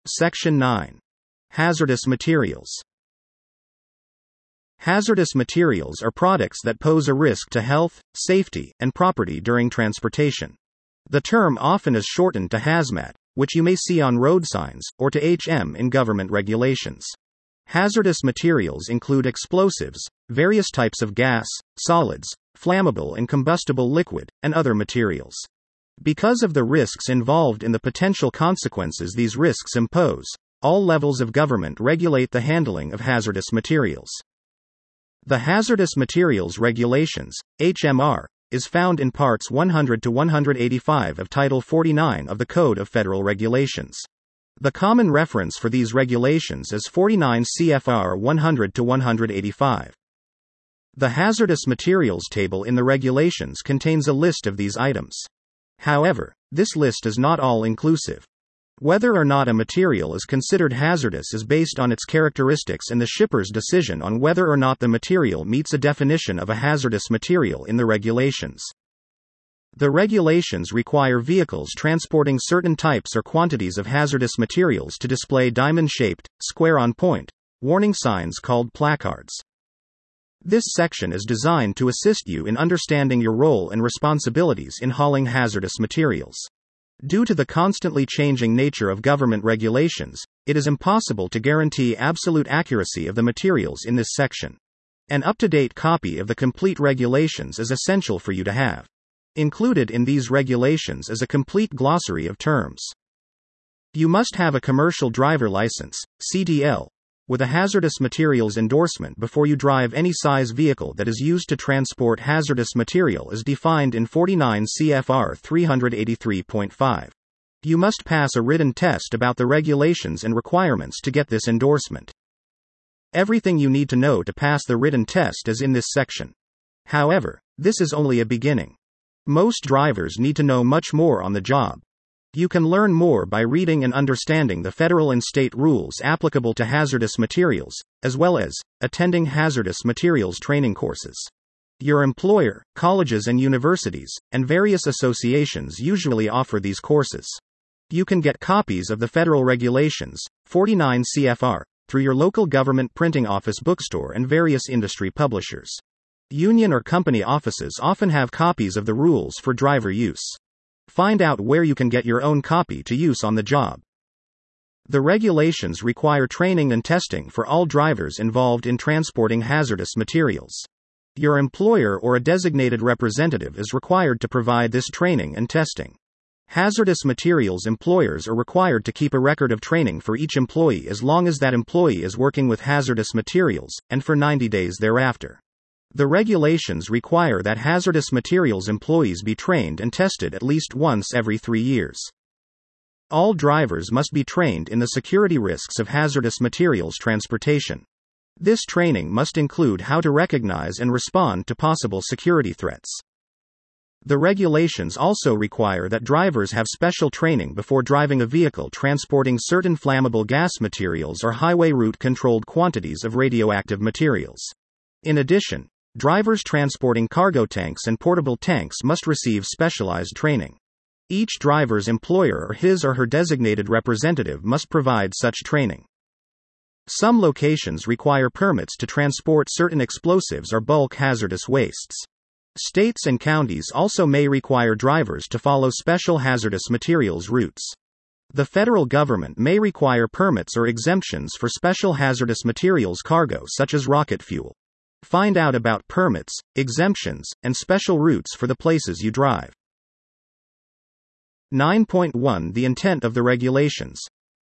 Section 9. Hazardous materials. Hazardous materials are products that pose a risk to health, safety, and property during transportation. The term often is shortened to hazmat, which you may see on road signs, or to HM in government regulations. Hazardous materials include explosives, various types of gas, solids, flammable and combustible liquid, and other materials. Because of the risks involved in the potential consequences these risks impose, all levels of government regulate the handling of hazardous materials. The Hazardous Materials Regulations, HMR, is found in Parts 100 to 185 of Title 49 of the Code of Federal Regulations. The common reference for these regulations is 49 CFR 100 to 185. The hazardous materials table in the regulations contains a list of these items. However, this list is not all-inclusive. Whether or not a material is considered hazardous is based on its characteristics and the shipper's decision on whether or not the material meets a definition of a hazardous material in the regulations. The regulations require vehicles transporting certain types or quantities of hazardous materials to display diamond-shaped, square-on-point, warning signs called placards. This section is designed to assist you in understanding your role and responsibilities in hauling hazardous materials. Due to the constantly changing nature of government regulations, it is impossible to guarantee absolute accuracy of the materials in this section. An up-to-date copy of the complete regulations is essential for you to have. Included in these regulations is a complete glossary of terms. You must have a commercial driver license, CDL, with a hazardous materials endorsement before you drive any size vehicle that is used to transport hazardous material as defined in 49 CFR 383.5. You must pass a written test about the regulations and requirements to get this endorsement. Everything you need to know to pass the written test is in this section. However, this is only a beginning. Most drivers need to know much more on the job. You can learn more by reading and understanding the federal and state rules applicable to hazardous materials, as well as attending hazardous materials training courses. Your employer, colleges and universities, and various associations usually offer these courses. You can get copies of the federal regulations, 49 CFR, through your local government printing office bookstore and various industry publishers. Union or company offices often have copies of the rules for driver use. Find out where you can get your own copy to use on the job. The regulations require training and testing for all drivers involved in transporting hazardous materials. Your employer or a designated representative is required to provide this training and testing. Hazardous materials employers are required to keep a record of training for each employee as long as that employee is working with hazardous materials, and for 90 days thereafter. The regulations require that hazardous materials employees be trained and tested at least once every 3 years. All drivers must be trained in the security risks of hazardous materials transportation. This training must include how to recognize and respond to possible security threats. The regulations also require that drivers have special training before driving a vehicle transporting certain flammable gas materials or highway route controlled quantities of radioactive materials. In addition, drivers transporting cargo tanks and portable tanks must receive specialized training. Each driver's employer or his or her designated representative must provide such training. Some locations require permits to transport certain explosives or bulk hazardous wastes. States and counties also may require drivers to follow special hazardous materials routes. The federal government may require permits or exemptions for special hazardous materials cargo such as rocket fuel. Find out about permits, exemptions, and special routes for the places you drive. 9.1 The intent of the regulations.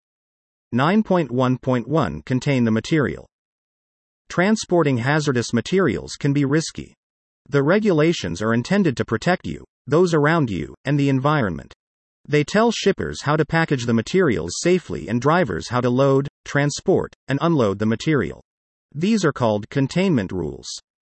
9.1.1 Contain the material. Transporting hazardous materials can be risky. The regulations are intended to protect you, those around you, and the environment. They tell shippers how to package the materials safely and drivers how to load, transport, and unload the material. These are called containment rules.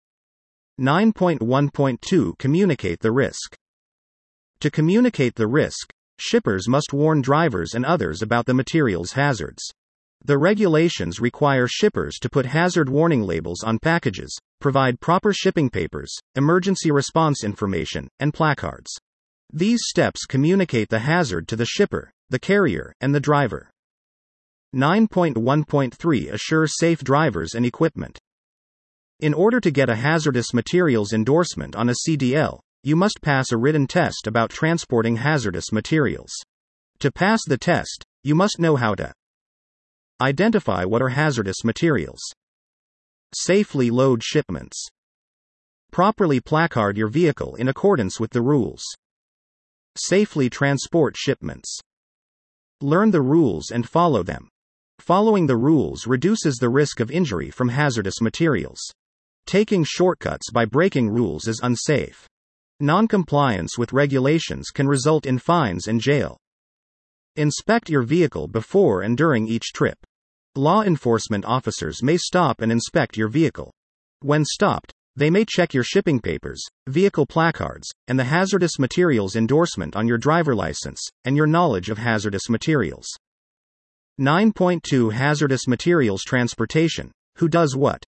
9.1.2 Communicate the risk. To communicate the risk, shippers must warn drivers and others about the material's hazards. The regulations require shippers to put hazard warning labels on packages, provide proper shipping papers, emergency response information, and placards. These steps communicate the hazard to the shipper, the carrier, and the driver. 9.1.3 Assure safe drivers and equipment. In order to get a hazardous materials endorsement on a CDL, you must pass a written test about transporting hazardous materials. To pass the test, you must know how to identify what are hazardous materials, safely load shipments, properly placard your vehicle in accordance with the rules, safely transport shipments, learn the rules and follow them. Following the rules reduces the risk of injury from hazardous materials. Taking shortcuts by breaking rules is unsafe. Non-compliance with regulations can result in fines and jail. Inspect your vehicle before and during each trip. Law enforcement officers may stop and inspect your vehicle. When stopped, they may check your shipping papers, vehicle placards, and the hazardous materials endorsement on your driver license, and your knowledge of hazardous materials. 9.2 Hazardous materials transportation. Who does what?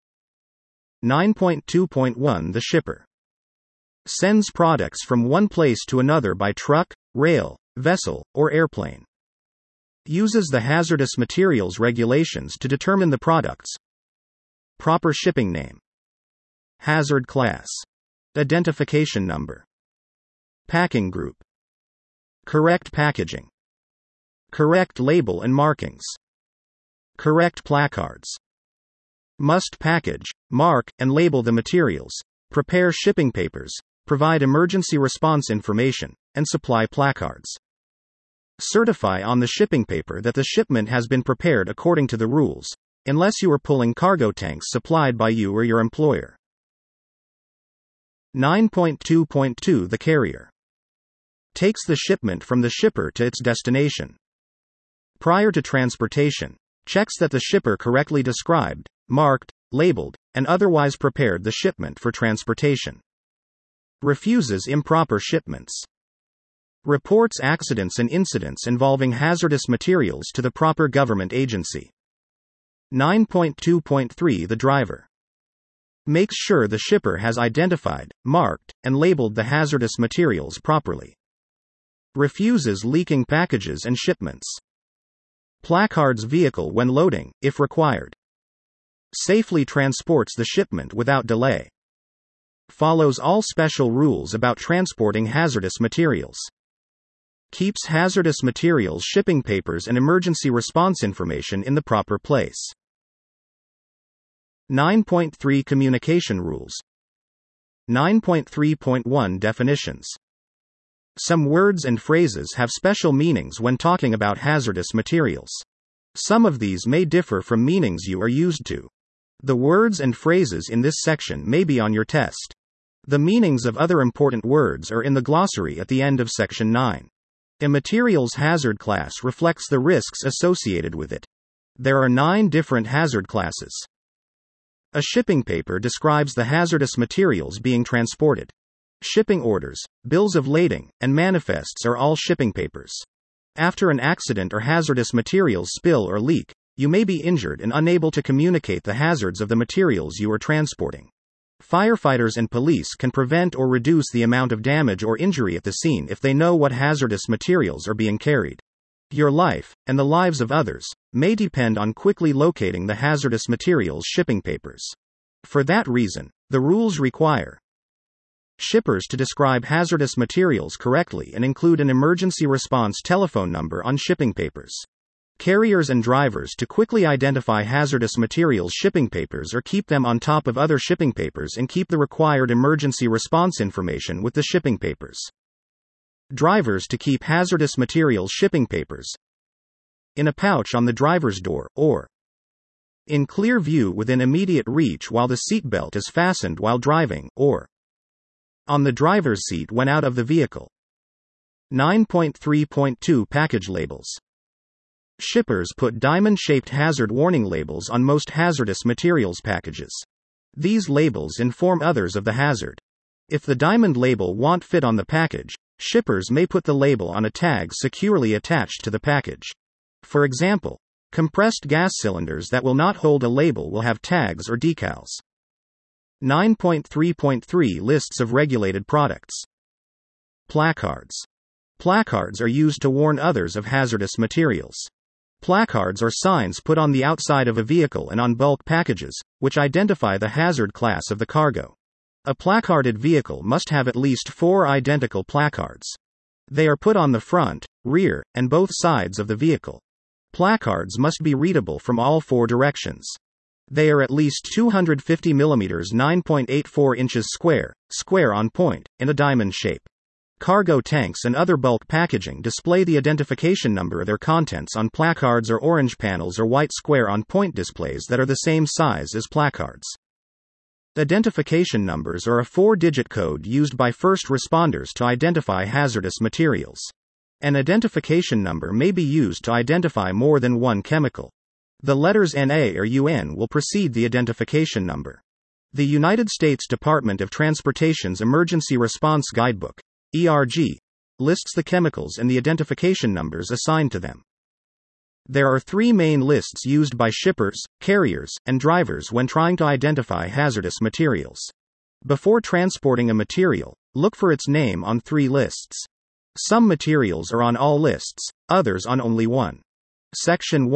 9.2.1 The shipper sends products from one place to another by truck, rail, vessel, or airplane. Uses the hazardous materials regulations to determine the product's proper shipping name, hazard class, identification number, packing group, correct packaging, correct label and markings, correct placards. Must package, mark, and label the materials, prepare shipping papers, provide emergency response information, and supply placards. Certify on the shipping paper that the shipment has been prepared according to the rules, unless you are pulling cargo tanks supplied by you or your employer. 9.2.2 The carrier takes the shipment from the shipper to its destination. Prior to transportation, checks that the shipper correctly described, marked, labeled, and otherwise prepared the shipment for transportation. Refuses improper shipments. Reports accidents and incidents involving hazardous materials to the proper government agency. 9.2.3 The driver makes sure the shipper has identified, marked, and labeled the hazardous materials properly. Refuses leaking packages and shipments. Placards vehicle when loading, if required. Safely transports the shipment without delay. Follows all special rules about transporting hazardous materials. Keeps hazardous materials shipping papers and emergency response information in the proper place. 9.3 Communication rules. 9.3.1 Definitions. Some words and phrases have special meanings when talking about hazardous materials. Some of these may differ from meanings you are used to. The words and phrases in this section may be on your test. The meanings of other important words are in the glossary at the end of section 9. A materials hazard class reflects the risks associated with it. There are 9 different hazard classes. A shipping paper describes the hazardous materials being transported. Shipping orders, bills of lading, and manifests are all shipping papers. After an accident or hazardous materials spill or leak, you may be injured and unable to communicate the hazards of the materials you are transporting. Firefighters and police can prevent or reduce the amount of damage or injury at the scene if they know what hazardous materials are being carried. Your life, and the lives of others, may depend on quickly locating the hazardous materials shipping papers. For that reason, the rules require shippers to describe hazardous materials correctly and include an emergency response telephone number on shipping papers. Carriers and drivers to quickly identify hazardous materials shipping papers or keep them on top of other shipping papers and keep the required emergency response information with the shipping papers. Drivers to keep hazardous materials shipping papers in a pouch on the driver's door, or in clear view within immediate reach while the seatbelt is fastened while driving, or on the driver's seat when out of the vehicle. 9.3.2 Package labels. Shippers put diamond-shaped hazard warning labels on most hazardous materials packages. These labels inform others of the hazard. If the diamond label won't fit on the package, shippers may put the label on a tag securely attached to the package. For example, compressed gas cylinders that will not hold a label will have tags or decals. 9.3.3 Lists of regulated products. Placards. Placards are used to warn others of hazardous materials. Placards are signs put on the outside of a vehicle and on bulk packages, which identify the hazard class of the cargo. A placarded vehicle must have at least 4 identical placards. They are put on the front, rear, and both sides of the vehicle. Placards must be readable from all 4 directions. They are at least 250 mm 9.84 inches square on point, in a diamond shape. Cargo tanks and other bulk packaging display the identification number of their contents on placards or orange panels or white square on point displays that are the same size as placards. Identification numbers are a 4-digit code used by first responders to identify hazardous materials. An identification number may be used to identify more than one chemical. The letters NA or UN will precede the identification number. The United States Department of Transportation's Emergency Response Guidebook, ERG, lists the chemicals and the identification numbers assigned to them. There are 3 main lists used by shippers, carriers, and drivers when trying to identify hazardous materials. Before transporting a material, look for its name on 3 lists. Some materials are on all lists, others on only one. Section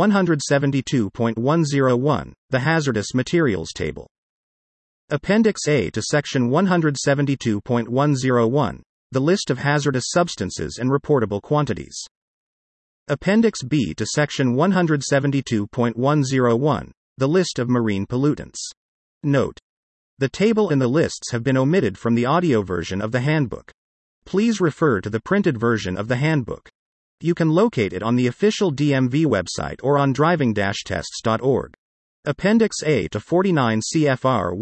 172.101, the Hazardous Materials Table. Appendix A to Section 172.101, the list of hazardous substances and reportable quantities. Appendix B to Section 172.101, the list of marine pollutants. Note: the table and the lists have been omitted from the audio version of the handbook. Please refer to the printed version of the handbook. You can locate it on the official DMV website or on driving-tests.org. Appendix A to 49 CFR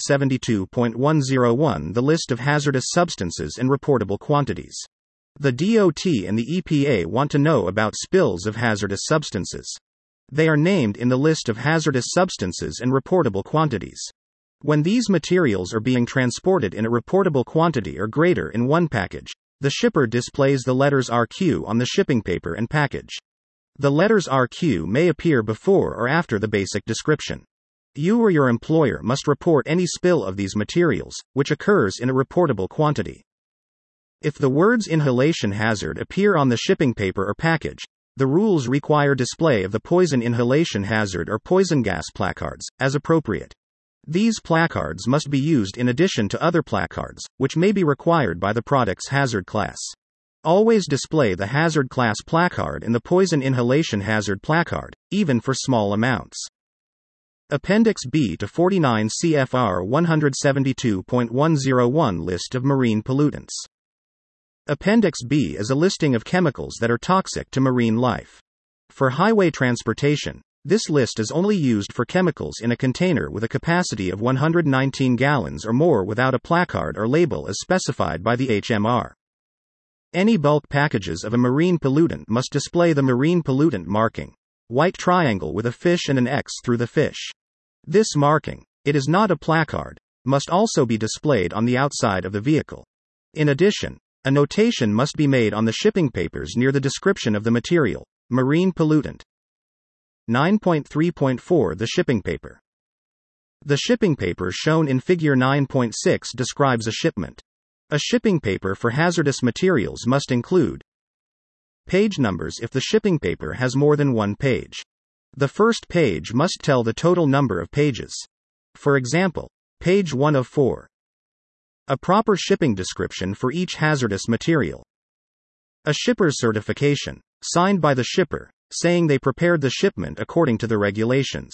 172.101, the list of hazardous substances and reportable quantities. The DOT and the EPA want to know about spills of hazardous substances. They are named in the list of hazardous substances and reportable quantities. When these materials are being transported in a reportable quantity or greater in one package, the shipper displays the letters RQ on the shipping paper and package. The letters RQ may appear before or after the basic description. You or your employer must report any spill of these materials, which occurs in a reportable quantity. If the words inhalation hazard appear on the shipping paper or package, the rules require display of the poison inhalation hazard or poison gas placards, as appropriate. These placards must be used in addition to other placards, which may be required by the product's hazard class. Always display the hazard class placard and the poison inhalation hazard placard, even for small amounts. Appendix B to 49 CFR 172.101, list of marine pollutants. Appendix B is a listing of chemicals that are toxic to marine life. For highway transportation, this list is only used for chemicals in a container with a capacity of 119 gallons or more without a placard or label as specified by the HMR. Any bulk packages of a marine pollutant must display the marine pollutant marking, white triangle with a fish and an X through the fish. This marking, it is not a placard, must also be displayed on the outside of the vehicle. In addition, a notation must be made on the shipping papers near the description of the material, marine pollutant. 9.3.4 The shipping paper. The shipping paper shown in Figure 9.6 describes a shipment. A shipping paper for hazardous materials must include page numbers if the shipping paper has more than one page. The first page must tell the total number of pages. For example, page 1 of 4. A proper shipping description for each hazardous material. A shipper's certification, signed by the shipper, saying they prepared the shipment according to the regulations.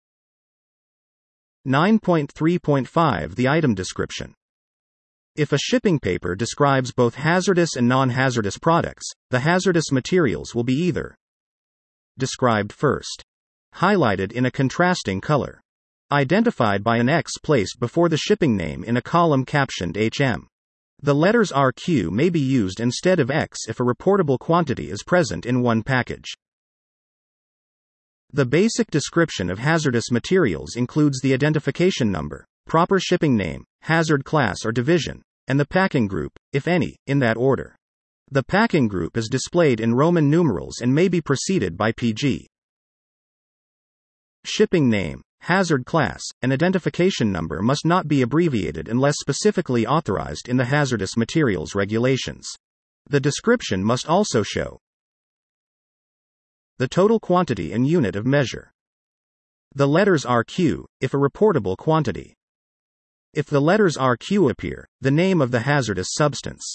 9.3.5 The item description. If a shipping paper describes both hazardous and non-hazardous products, the hazardous materials will be either described first, highlighted in a contrasting color, identified by an X placed before the shipping name in a column captioned HM. The letters RQ may be used instead of X if a reportable quantity is present in one package. The basic description of hazardous materials includes the identification number, proper shipping name, hazard class or division, and the packing group, if any, in that order. The packing group is displayed in Roman numerals and may be preceded by PG. Shipping name, hazard class, and identification number must not be abbreviated unless specifically authorized in the hazardous materials regulations. The description must also show the total quantity and unit of measure. The letters RQ, if a reportable quantity. If the letters RQ appear, the name of the hazardous substance.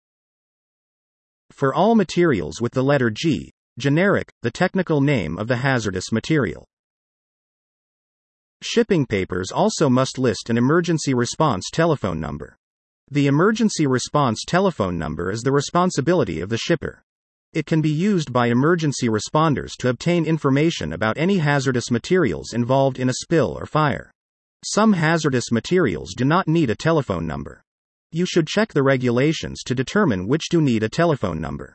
For all materials with the letter G, generic, the technical name of the hazardous material. Shipping papers also must list an emergency response telephone number. The emergency response telephone number is the responsibility of the shipper. It can be used by emergency responders to obtain information about any hazardous materials involved in a spill or fire. Some hazardous materials do not need a telephone number. You should check the regulations to determine which do need a telephone number.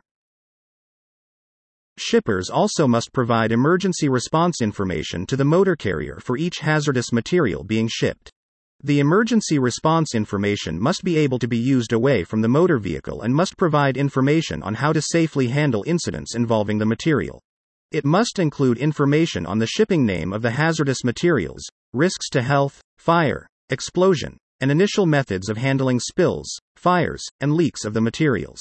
Shippers also must provide emergency response information to the motor carrier for each hazardous material being shipped. The emergency response information must be able to be used away from the motor vehicle and must provide information on how to safely handle incidents involving the material. It must include information on the shipping name of the hazardous materials, risks to health, fire, explosion, and initial methods of handling spills, fires, and leaks of the materials.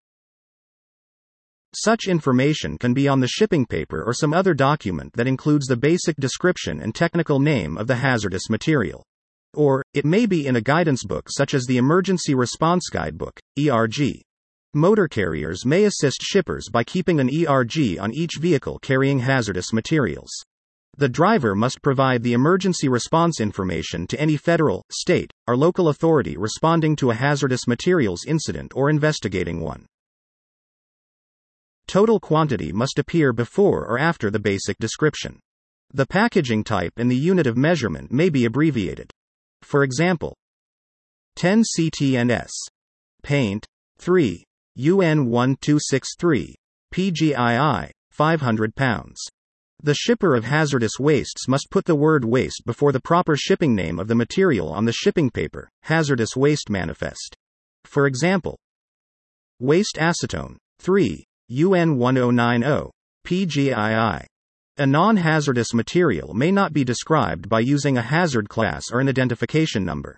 Such information can be on the shipping paper or some other document that includes the basic description and technical name of the hazardous material. Or, it may be in a guidance book such as the Emergency Response Guidebook, ERG. Motor carriers may assist shippers by keeping an ERG on each vehicle carrying hazardous materials. The driver must provide the emergency response information to any federal, state, or local authority responding to a hazardous materials incident or investigating one. Total quantity must appear before or after the basic description. The packaging type and the unit of measurement may be abbreviated. For example, 10 CTNS. Paint, 3. UN 1263. PGII, 500 pounds. The shipper of hazardous wastes must put the word waste before the proper shipping name of the material on the shipping paper, hazardous waste manifest. For example, waste acetone, 3. UN 1090. PGII. A non-hazardous material may not be described by using a hazard class or an identification number.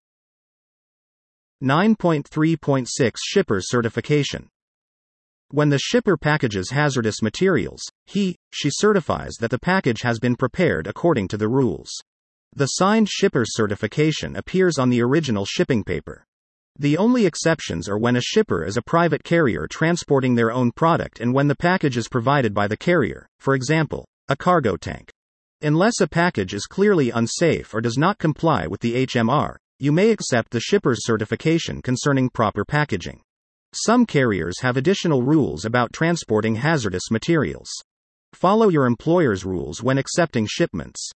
9.3.6 Shipper Certification. When the shipper packages hazardous materials, she certifies that the package has been prepared according to the rules. The signed shipper's certification appears on the original shipping paper. The only exceptions are when a shipper is a private carrier transporting their own product and when the package is provided by the carrier, for example, a cargo tank. Unless a package is clearly unsafe or does not comply with the HMR, you may accept the shipper's certification concerning proper packaging. Some carriers have additional rules about transporting hazardous materials. Follow your employer's rules when accepting shipments.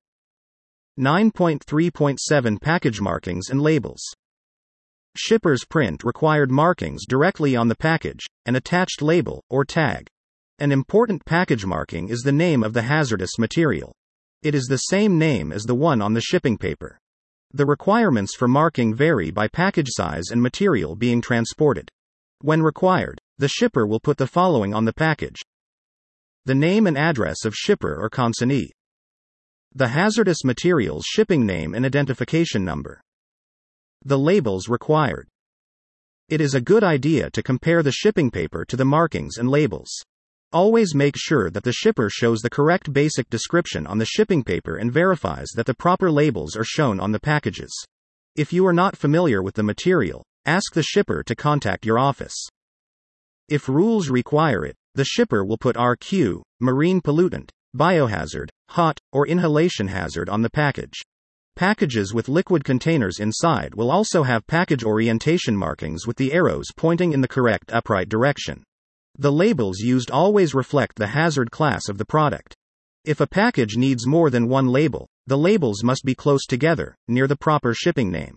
9.3.7 Package Markings and Labels. Shippers print required markings directly on the package, an attached label, or tag. An important package marking is the name of the hazardous material. It is the same name as the one on the shipping paper. The requirements for marking vary by package size and material being transported. When required, the shipper will put the following on the package: the name and address of shipper or consignee, the hazardous material's shipping name and identification number, the labels required. It is a good idea to compare the shipping paper to the markings and labels. Always make sure that the shipper shows the correct basic description on the shipping paper and verifies that the proper labels are shown on the packages. If you are not familiar with the material, ask the shipper to contact your office. If rules require it, the shipper will put RQ, marine pollutant, biohazard, hot, or inhalation hazard on the package. Packages with liquid containers inside will also have package orientation markings with the arrows pointing in the correct upright direction. The labels used always reflect the hazard class of the product. If a package needs more than one label, the labels must be close together, near the proper shipping name.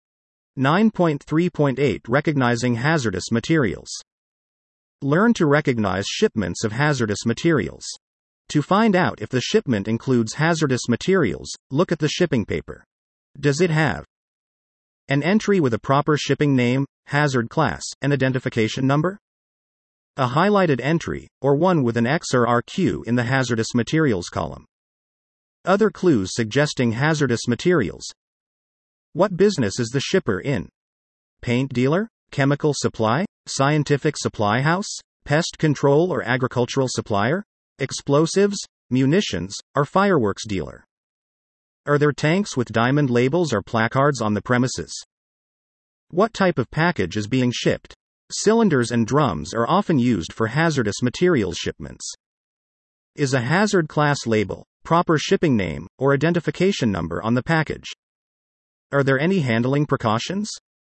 9.3.8 Recognizing hazardous materials. Learn to recognize shipments of hazardous materials. To find out if the shipment includes hazardous materials, look at the shipping paper. Does it have an entry with a proper shipping name, hazard class, and identification number? A highlighted entry, or one with an X or RQ in the hazardous materials column. Other clues suggesting hazardous materials. What business is the shipper in? Paint dealer? Chemical supply? Scientific supply house? Pest control or agricultural supplier? explosives, munitions, or fireworks dealer? Are there tanks with diamond labels or placards on the premises? What type of package is being shipped? Cylinders and drums are often used for hazardous materials shipments. Is a hazard class label, proper shipping name, or identification number on the package? Are there any handling precautions?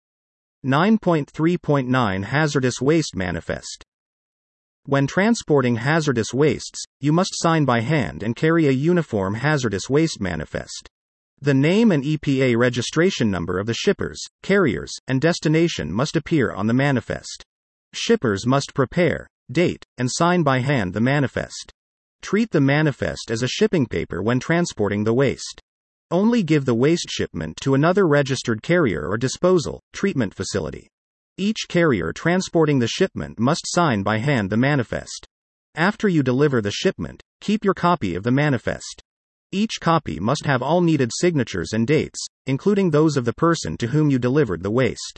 9.3.9 Hazardous Waste Manifest. When transporting hazardous wastes, you must sign by hand and carry a uniform hazardous waste manifest. The name and EPA registration number of the shippers, carriers, and destination must appear on the manifest. Shippers must prepare, date, and sign by hand the manifest. Treat the manifest as a shipping paper when transporting the waste. Only give the waste shipment to another registered carrier or disposal, treatment facility. Each carrier transporting the shipment must sign by hand the manifest. After you deliver the shipment, keep your copy of the manifest. Each copy must have all needed signatures and dates, including those of the person to whom you delivered the waste.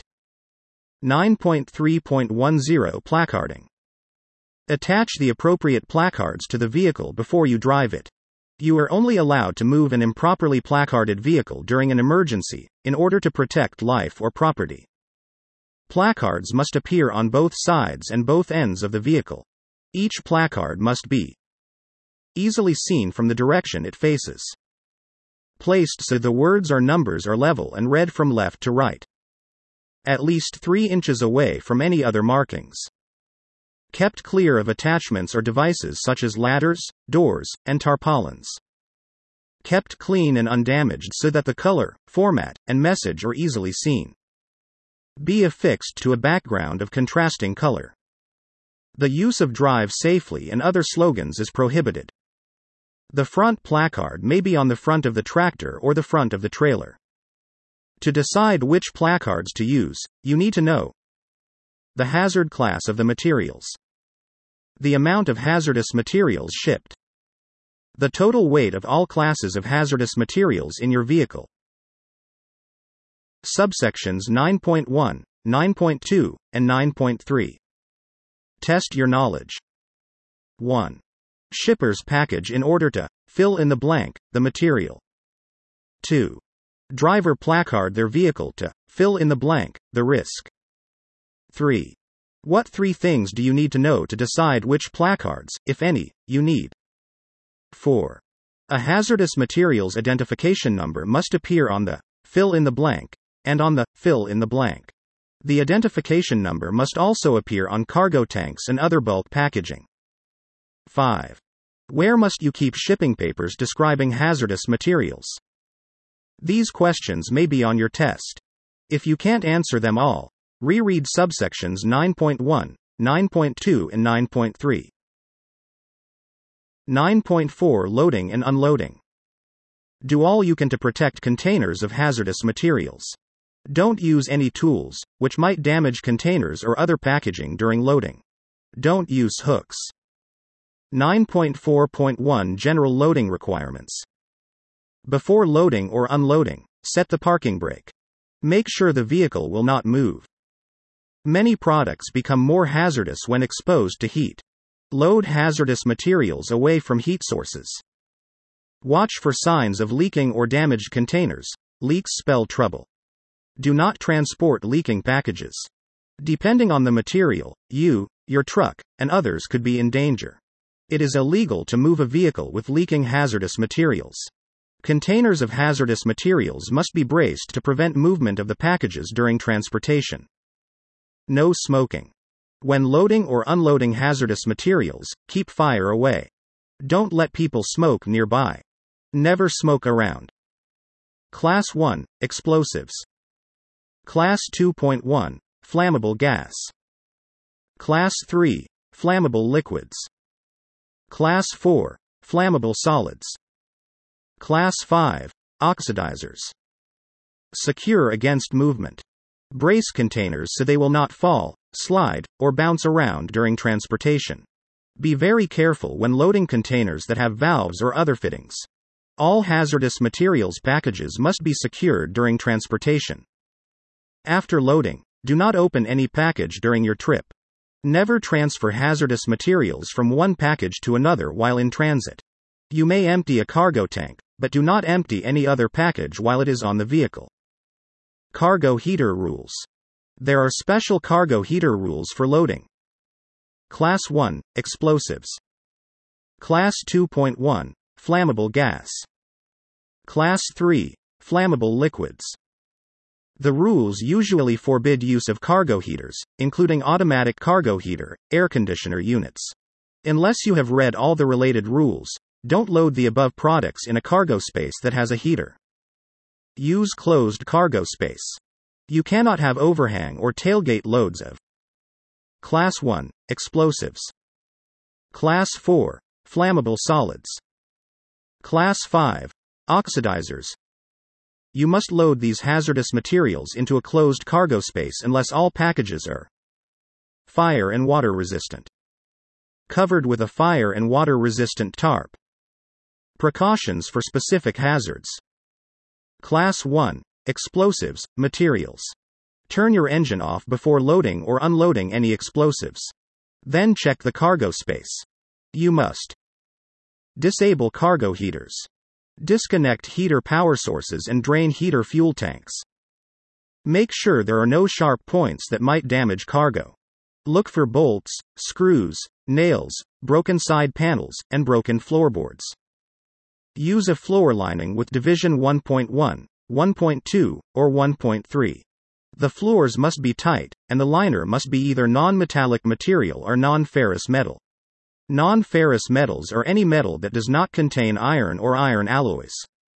9.3.10 Placarding. Attach the appropriate placards to the vehicle before you drive it. You are only allowed to move an improperly placarded vehicle during an emergency, in order to protect life or property. Placards must appear on both sides and both ends of the vehicle. Each placard must be easily seen from the direction it faces. Placed so the words or numbers are level and read from left to right. At least 3 inches away from any other markings. Kept clear of attachments or devices such as ladders, doors, and tarpaulins. Kept clean and undamaged so that the color, format, and message are easily seen. Be affixed to a background of contrasting color. The use of "drive safely" and other slogans is prohibited. The front placard may be on the front of the tractor or the front of the trailer. To decide which placards to use, you need to know the hazard class of the materials, the amount of hazardous materials shipped, the total weight of all classes of hazardous materials in your vehicle. Subsections 9.1, 9.2, and 9.3. Test your knowledge. 1. Shipper's package in order to fill in the blank, the material. 2. Driver placard their vehicle to fill in the blank, the risk. 3. What 3 things do you need to know to decide which placards, if any, you need? 4. A hazardous materials identification number must appear on the fill in the blank and on the fill in the blank. The identification number must also appear on cargo tanks and other bulk packaging. 5. Where must you keep shipping papers describing hazardous materials? These questions may be on your test. If you can't answer them all, reread subsections 9.1, 9.2 and 9.3. 9.4 Loading and unloading. Do all you can to protect containers of hazardous materials. Don't use any tools, which might damage containers or other packaging during loading. Don't use hooks. 9.4.1 General loading requirements. Before loading or unloading, set the parking brake. Make sure the vehicle will not move. Many products become more hazardous when exposed to heat. Load hazardous materials away from heat sources. Watch for signs of leaking or damaged containers. Leaks spell trouble. Do not transport leaking packages. Depending on the material, you, your truck, and others could be in danger. It is illegal to move a vehicle with leaking hazardous materials. Containers of hazardous materials must be braced to prevent movement of the packages during transportation. No smoking. When loading or unloading hazardous materials, keep fire away. Don't let people smoke nearby. Never smoke around. Class 1, Explosives. Class 2.1, Flammable gas. Class 3, Flammable liquids. Class 4, Flammable solids. Class 5, Oxidizers. Secure against movement. Brace containers so they will not fall, slide, or bounce around during transportation. Be very careful when loading containers that have valves or other fittings. All hazardous materials packages must be secured during transportation. After loading, do not open any package during your trip. Never transfer hazardous materials from one package to another while in transit. You may empty a cargo tank, but do not empty any other package while it is on the vehicle. Cargo heater rules. There are special cargo heater rules for loading. Class 1, explosives. Class 2.1, flammable gas. Class 3, flammable liquids. The rules usually forbid use of cargo heaters, including automatic cargo heater, air conditioner units. Unless you have read all the related rules, don't load the above products in a cargo space that has a heater. Use closed cargo space. You cannot have overhang or tailgate loads of Class 1, explosives. Class 4, flammable solids. Class 5, oxidizers. You must load these hazardous materials into a closed cargo space unless all packages are fire and water resistant. Covered with a fire and water resistant tarp. Precautions for specific hazards. Class 1, explosives, materials. Turn your engine off before loading or unloading any explosives. Then check the cargo space. You must disable cargo heaters. Disconnect heater power sources and drain heater fuel tanks. Make sure there are no sharp points that might damage cargo. Look for bolts, screws, nails, broken side panels, and broken floorboards. Use a floor lining with division 1.1, 1.2, or 1.3. The floors must be tight, and the liner must be either non-metallic material or non-ferrous metal. Non-ferrous metals are any metal that does not contain iron or iron alloys.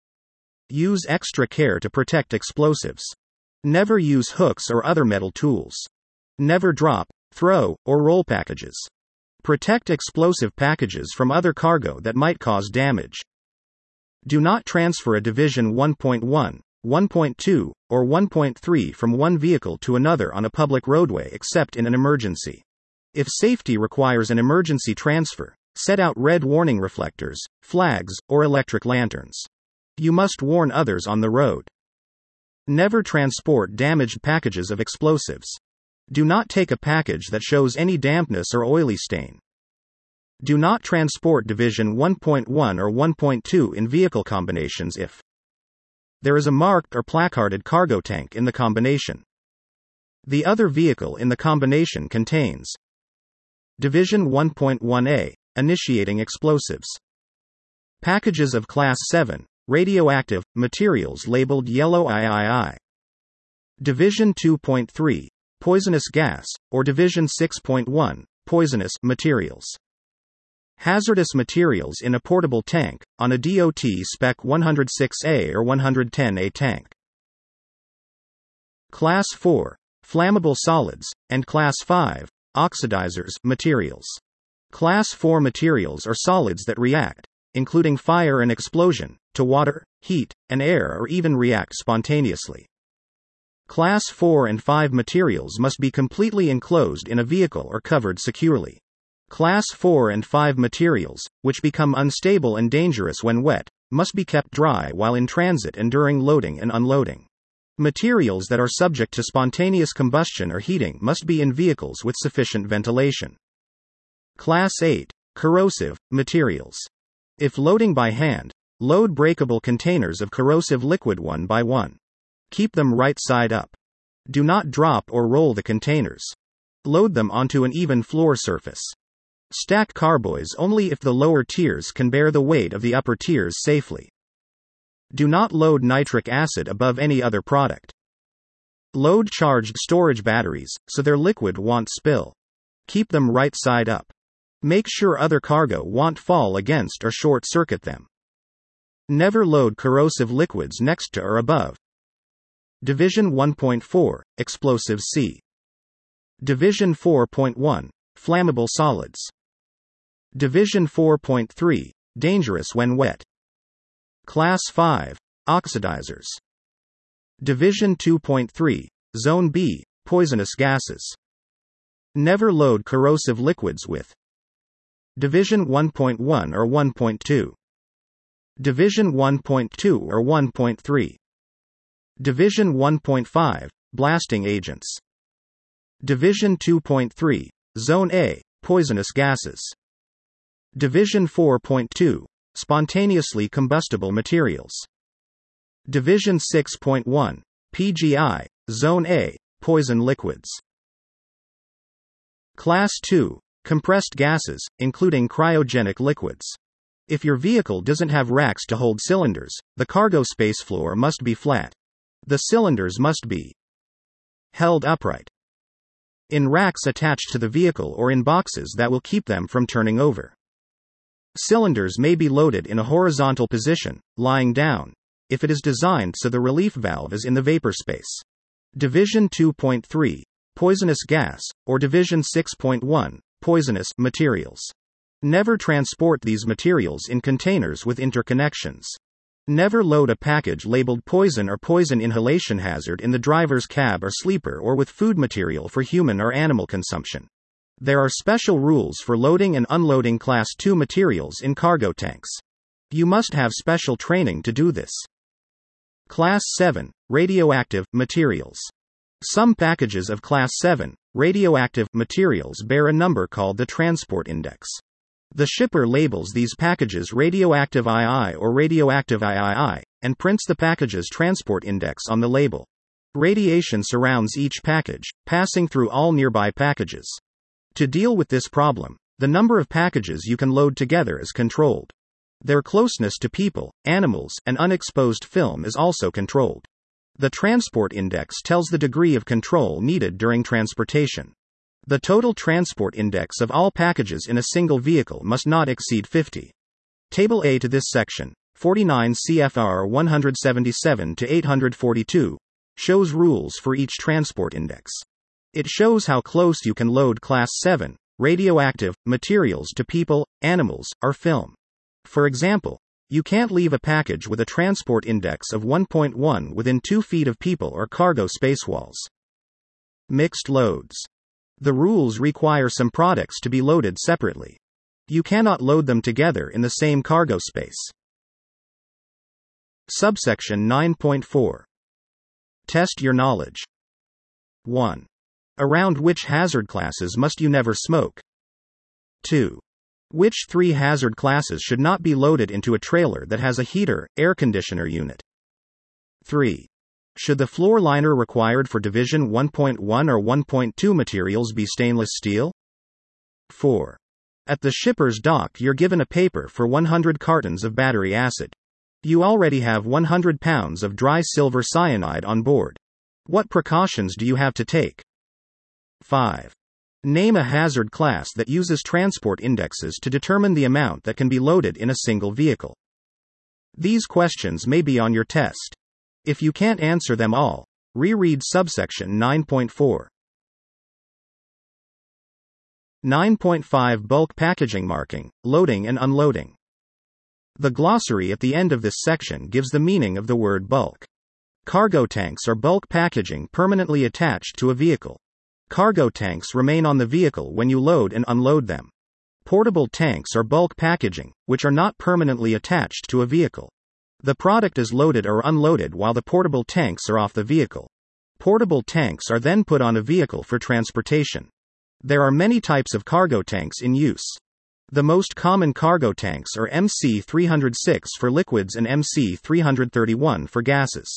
Use extra care to protect explosives. Never use hooks or other metal tools. Never drop, throw, or roll packages. Protect explosive packages from other cargo that might cause damage. Do not transfer a Division 1.1, 1.2, or 1.3 from one vehicle to another on a public roadway except in an emergency. If safety requires an emergency transfer, set out red warning reflectors, flags, or electric lanterns. You must warn others on the road. Never transport damaged packages of explosives. Do not take a package that shows any dampness or oily stain. Do not transport Division 1.1 or 1.2 in vehicle combinations if there is a marked or placarded cargo tank in the combination. The other vehicle in the combination contains Division 1.1A, initiating explosives. Packages of Class 7, radioactive, materials labeled yellow III. Division 2.3, poisonous gas, or Division 6.1, poisonous materials. Hazardous materials in a portable tank, on a DOT Spec 106A or 110A tank. Class 4, flammable solids, and Class 5, oxidizers, materials. Class 4 materials are solids that react, including fire and explosion, to water, heat, and air or even react spontaneously. Class 4 and 5 materials must be completely enclosed in a vehicle or covered securely. Class 4 and 5 materials, which become unstable and dangerous when wet, must be kept dry while in transit and during loading and unloading. Materials that are subject to spontaneous combustion or heating must be in vehicles with sufficient ventilation. Class 8, corrosive materials. If loading by hand, load breakable containers of corrosive liquid one by one. Keep them right side up. Do not drop or roll the containers. Load them onto an even floor surface. Stack carboys only if the lower tiers can bear the weight of the upper tiers safely. Do not load nitric acid above any other product. Load charged storage batteries, so their liquid won't spill. Keep them right side up. Make sure other cargo won't fall against or short circuit them. Never load corrosive liquids next to or above Division 1.4, explosives C. Division 4.1, flammable solids. Division 4.3, dangerous when wet. Class 5, oxidizers. Division 2.3, Zone B, poisonous gases. Never load corrosive liquids with Division 1.1 or 1.2. Division 1.2 or 1.3. Division 1.5, blasting agents. Division 2.3, Zone A, poisonous gases. Division 4.2, spontaneously combustible materials. Division 6.1, PGI, Zone A, poison liquids. Class 2, compressed gases, including cryogenic liquids. If your vehicle doesn't have racks to hold cylinders, the cargo space floor must be flat. The cylinders must be held upright in racks attached to the vehicle or in boxes that will keep them from turning over. Cylinders may be loaded in a horizontal position, lying down, if it is designed so the relief valve is in the vapor space. Division 2.3, poisonous gas, or Division 6.1, poisonous materials. Never transport these materials in containers with interconnections. Never load a package labeled poison or poison inhalation hazard in the driver's cab or sleeper or with food material for human or animal consumption. There are special rules for loading and unloading Class 2 materials in cargo tanks. You must have special training to do this. Class 7, radioactive materials. Some packages of Class 7, radioactive materials bear a number called the transport index. The shipper labels these packages radioactive II or radioactive III, and prints the package's transport index on the label. Radiation surrounds each package, passing through all nearby packages. To deal with this problem, the number of packages you can load together is controlled. Their closeness to people, animals, and unexposed film is also controlled. The transport index tells the degree of control needed during transportation. The total transport index of all packages in a single vehicle must not exceed 50. Table A to this section, 49 CFR 177-842, shows rules for each transport index. It shows how close you can load Class 7, radioactive, materials to people, animals, or film. For example, you can't leave a package with a transport index of 1.1 within 2 feet of people or cargo space walls. Mixed loads. The rules require some products to be loaded separately. You cannot load them together in the same cargo space. Subsection 9.4. Test your knowledge. 1. Around which hazard classes must you never smoke? 2. Which 3 hazard classes should not be loaded into a trailer that has a heater, air conditioner unit? 3. Should the floor liner required for Division 1.1 or 1.2 materials be stainless steel? 4. At the shipper's dock you're given a paper for 100 cartons of battery acid. You already have 100 pounds of dry silver cyanide on board. What precautions do you have to take? 5. Name a hazard class that uses transport indexes to determine the amount that can be loaded in a single vehicle. These questions may be on your test. If you can't answer them all, reread subsection 9.4. 9.5 Bulk packaging marking, loading and unloading. The glossary at the end of this section gives the meaning of the word bulk. Cargo tanks are bulk packaging permanently attached to a vehicle. Cargo tanks remain on the vehicle when you load and unload them. Portable tanks are bulk packaging, which are not permanently attached to a vehicle. The product is loaded or unloaded while the portable tanks are off the vehicle. Portable tanks are then put on a vehicle for transportation. There are many types of cargo tanks in use. The most common cargo tanks are MC306 for liquids and MC331 for gases.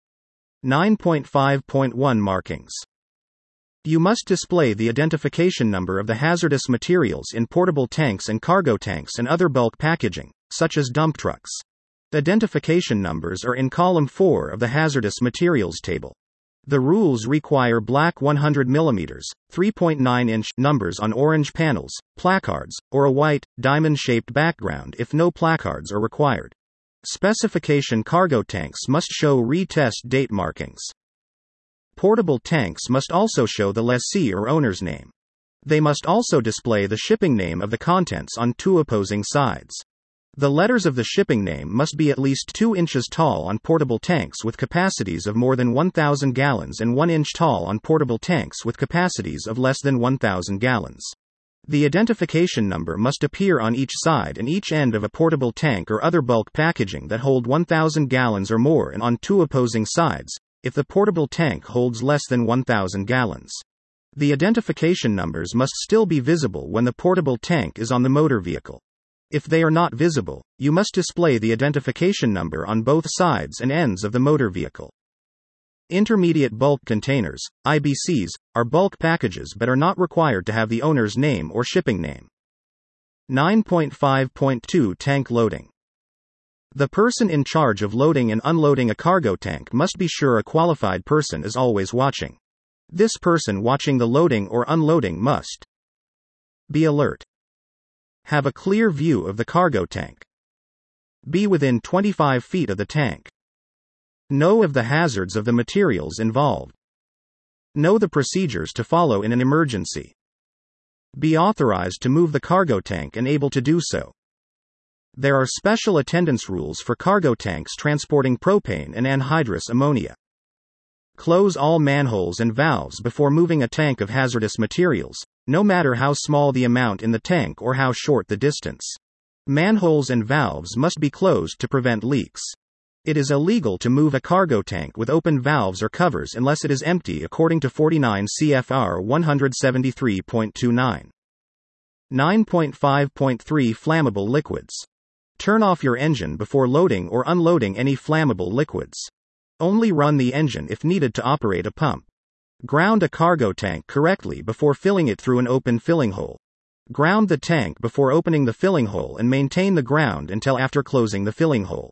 9.5.1 Markings. You must display the identification number of the hazardous materials in portable tanks and cargo tanks and other bulk packaging, such as dump trucks. Identification numbers are in column 4 of the hazardous materials table. The rules require black 100 mm, 3.9-inch numbers on orange panels, placards, or a white, diamond-shaped background if no placards are required. Specification cargo tanks must show retest date markings. Portable tanks must also show the lessee or owner's name. They must also display the shipping name of the contents on 2 opposing sides. The letters of the shipping name must be at least 2 inches tall on portable tanks with capacities of more than 1,000 gallons and 1 inch tall on portable tanks with capacities of less than 1,000 gallons. The identification number must appear on each side and each end of a portable tank or other bulk packaging that hold 1,000 gallons or more and on 2 opposing sides, if the portable tank holds less than 1,000 gallons. The identification numbers must still be visible when the portable tank is on the motor vehicle. If they are not visible, you must display the identification number on both sides and ends of the motor vehicle. Intermediate bulk containers, IBCs, are bulk packages but are not required to have the owner's name or shipping name. 9.5.2 Tank loading. The person in charge of loading and unloading a cargo tank must be sure a qualified person is always watching. This person watching the loading or unloading must be alert. Have a clear view of the cargo tank. Be within 25 feet of the tank. Know of the hazards of the materials involved. Know the procedures to follow in an emergency. Be authorized to move the cargo tank and able to do so. There are special attendance rules for cargo tanks transporting propane and anhydrous ammonia. Close all manholes and valves before moving a tank of hazardous materials, no matter how small the amount in the tank or how short the distance. Manholes and valves must be closed to prevent leaks. It is illegal to move a cargo tank with open valves or covers unless it is empty according to 49 CFR 173.29. 9.5.3 Flammable liquids. Turn off your engine before loading or unloading any flammable liquids. Only run the engine if needed to operate a pump. Ground a cargo tank correctly before filling it through an open filling hole. Ground the tank before opening the filling hole and maintain the ground until after closing the filling hole.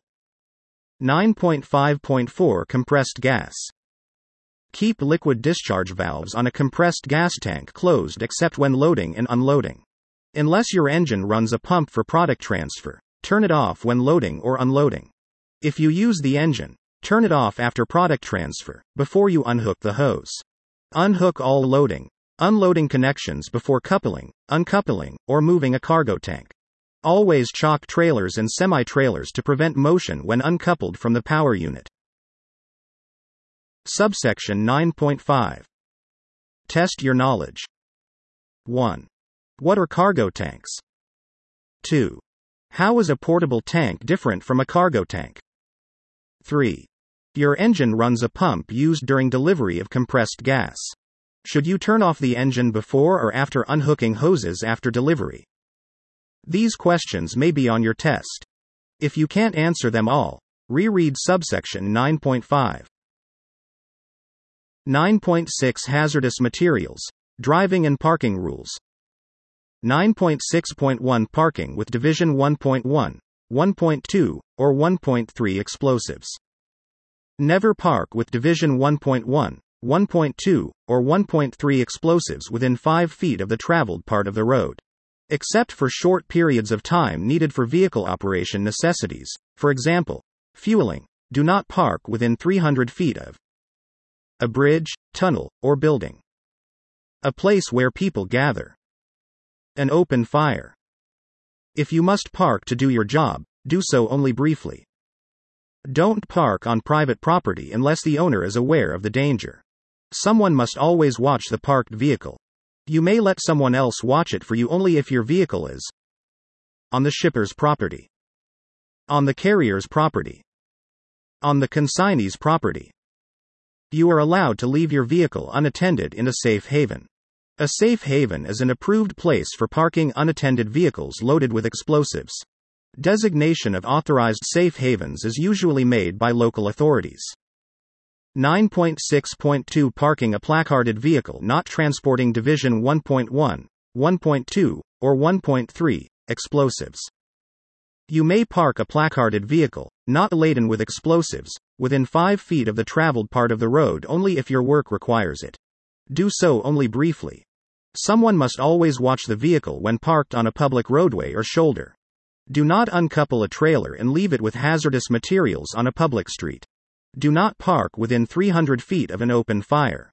9.5.4 Compressed gas. Keep liquid discharge valves on a compressed gas tank closed except when loading and unloading. Unless your engine runs a pump for product transfer, turn it off when loading or unloading. If you use the engine, turn it off after product transfer, before you unhook the hose. Unhook all loading, unloading connections before coupling, uncoupling, or moving a cargo tank. Always chock trailers and semi-trailers to prevent motion when uncoupled from the power unit. Subsection 9.5. Test your knowledge. 1. What are cargo tanks? 2. How is a portable tank different from a cargo tank? 3. Your engine runs a pump used during delivery of compressed gas. Should you turn off the engine before or after unhooking hoses after delivery? These questions may be on your test. If you can't answer them all, reread subsection 9.5. 9.6 Hazardous materials, driving and parking rules. 9.6.1 Parking with Division 1.1, 1.2, or 1.3 explosives. Never park with Division 1.1, 1.2, or 1.3 explosives within 5 feet of the traveled part of the road. Except for short periods of time needed for vehicle operation necessities, for example, fueling, do not park within 300 feet of a bridge, tunnel, or building. A place where people gather. An open fire. If you must park to do your job, do so only briefly. Don't park on private property unless the owner is aware of the danger. Someone must always watch the parked vehicle. You may let someone else watch it for you only if your vehicle is on the shipper's property, on the carrier's property, on the consignee's property. You are allowed to leave your vehicle unattended in a safe haven. A safe haven is an approved place for parking unattended vehicles loaded with explosives. Designation of authorized safe havens is usually made by local authorities. 9.6.2 Parking a placarded vehicle not transporting Division 1.1, 1.2, or 1.3 explosives. You may park a placarded vehicle, not laden with explosives, within 5 feet of the traveled part of the road only if your work requires it. Do so only briefly. Someone must always watch the vehicle when parked on a public roadway or shoulder. Do not uncouple a trailer and leave it with hazardous materials on a public street. Do not park within 300 feet of an open fire.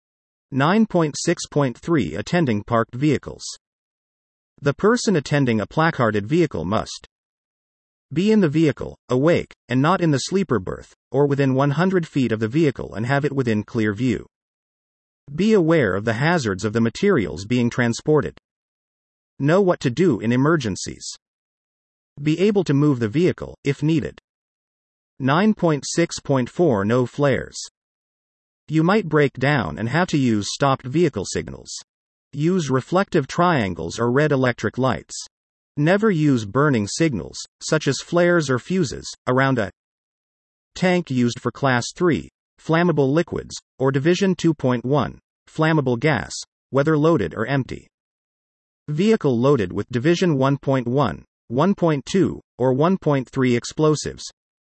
9.6.3 Attending parked vehicles. The person attending a placarded vehicle must be in the vehicle, awake, and not in the sleeper berth, or within 100 feet of the vehicle and have it within clear view. Be aware of the hazards of the materials being transported. Know what to do in emergencies. Be able to move the vehicle, if needed. 9.6.4 No flares. You might break down and have to use stopped vehicle signals. Use reflective triangles or red electric lights. Never use burning signals, such as flares or fuses, around a tank used for Class 3, flammable liquids, or Division 2.1, flammable gas, whether loaded or empty. Vehicle loaded with Division 1.1, 1.2, or 1.3 explosives.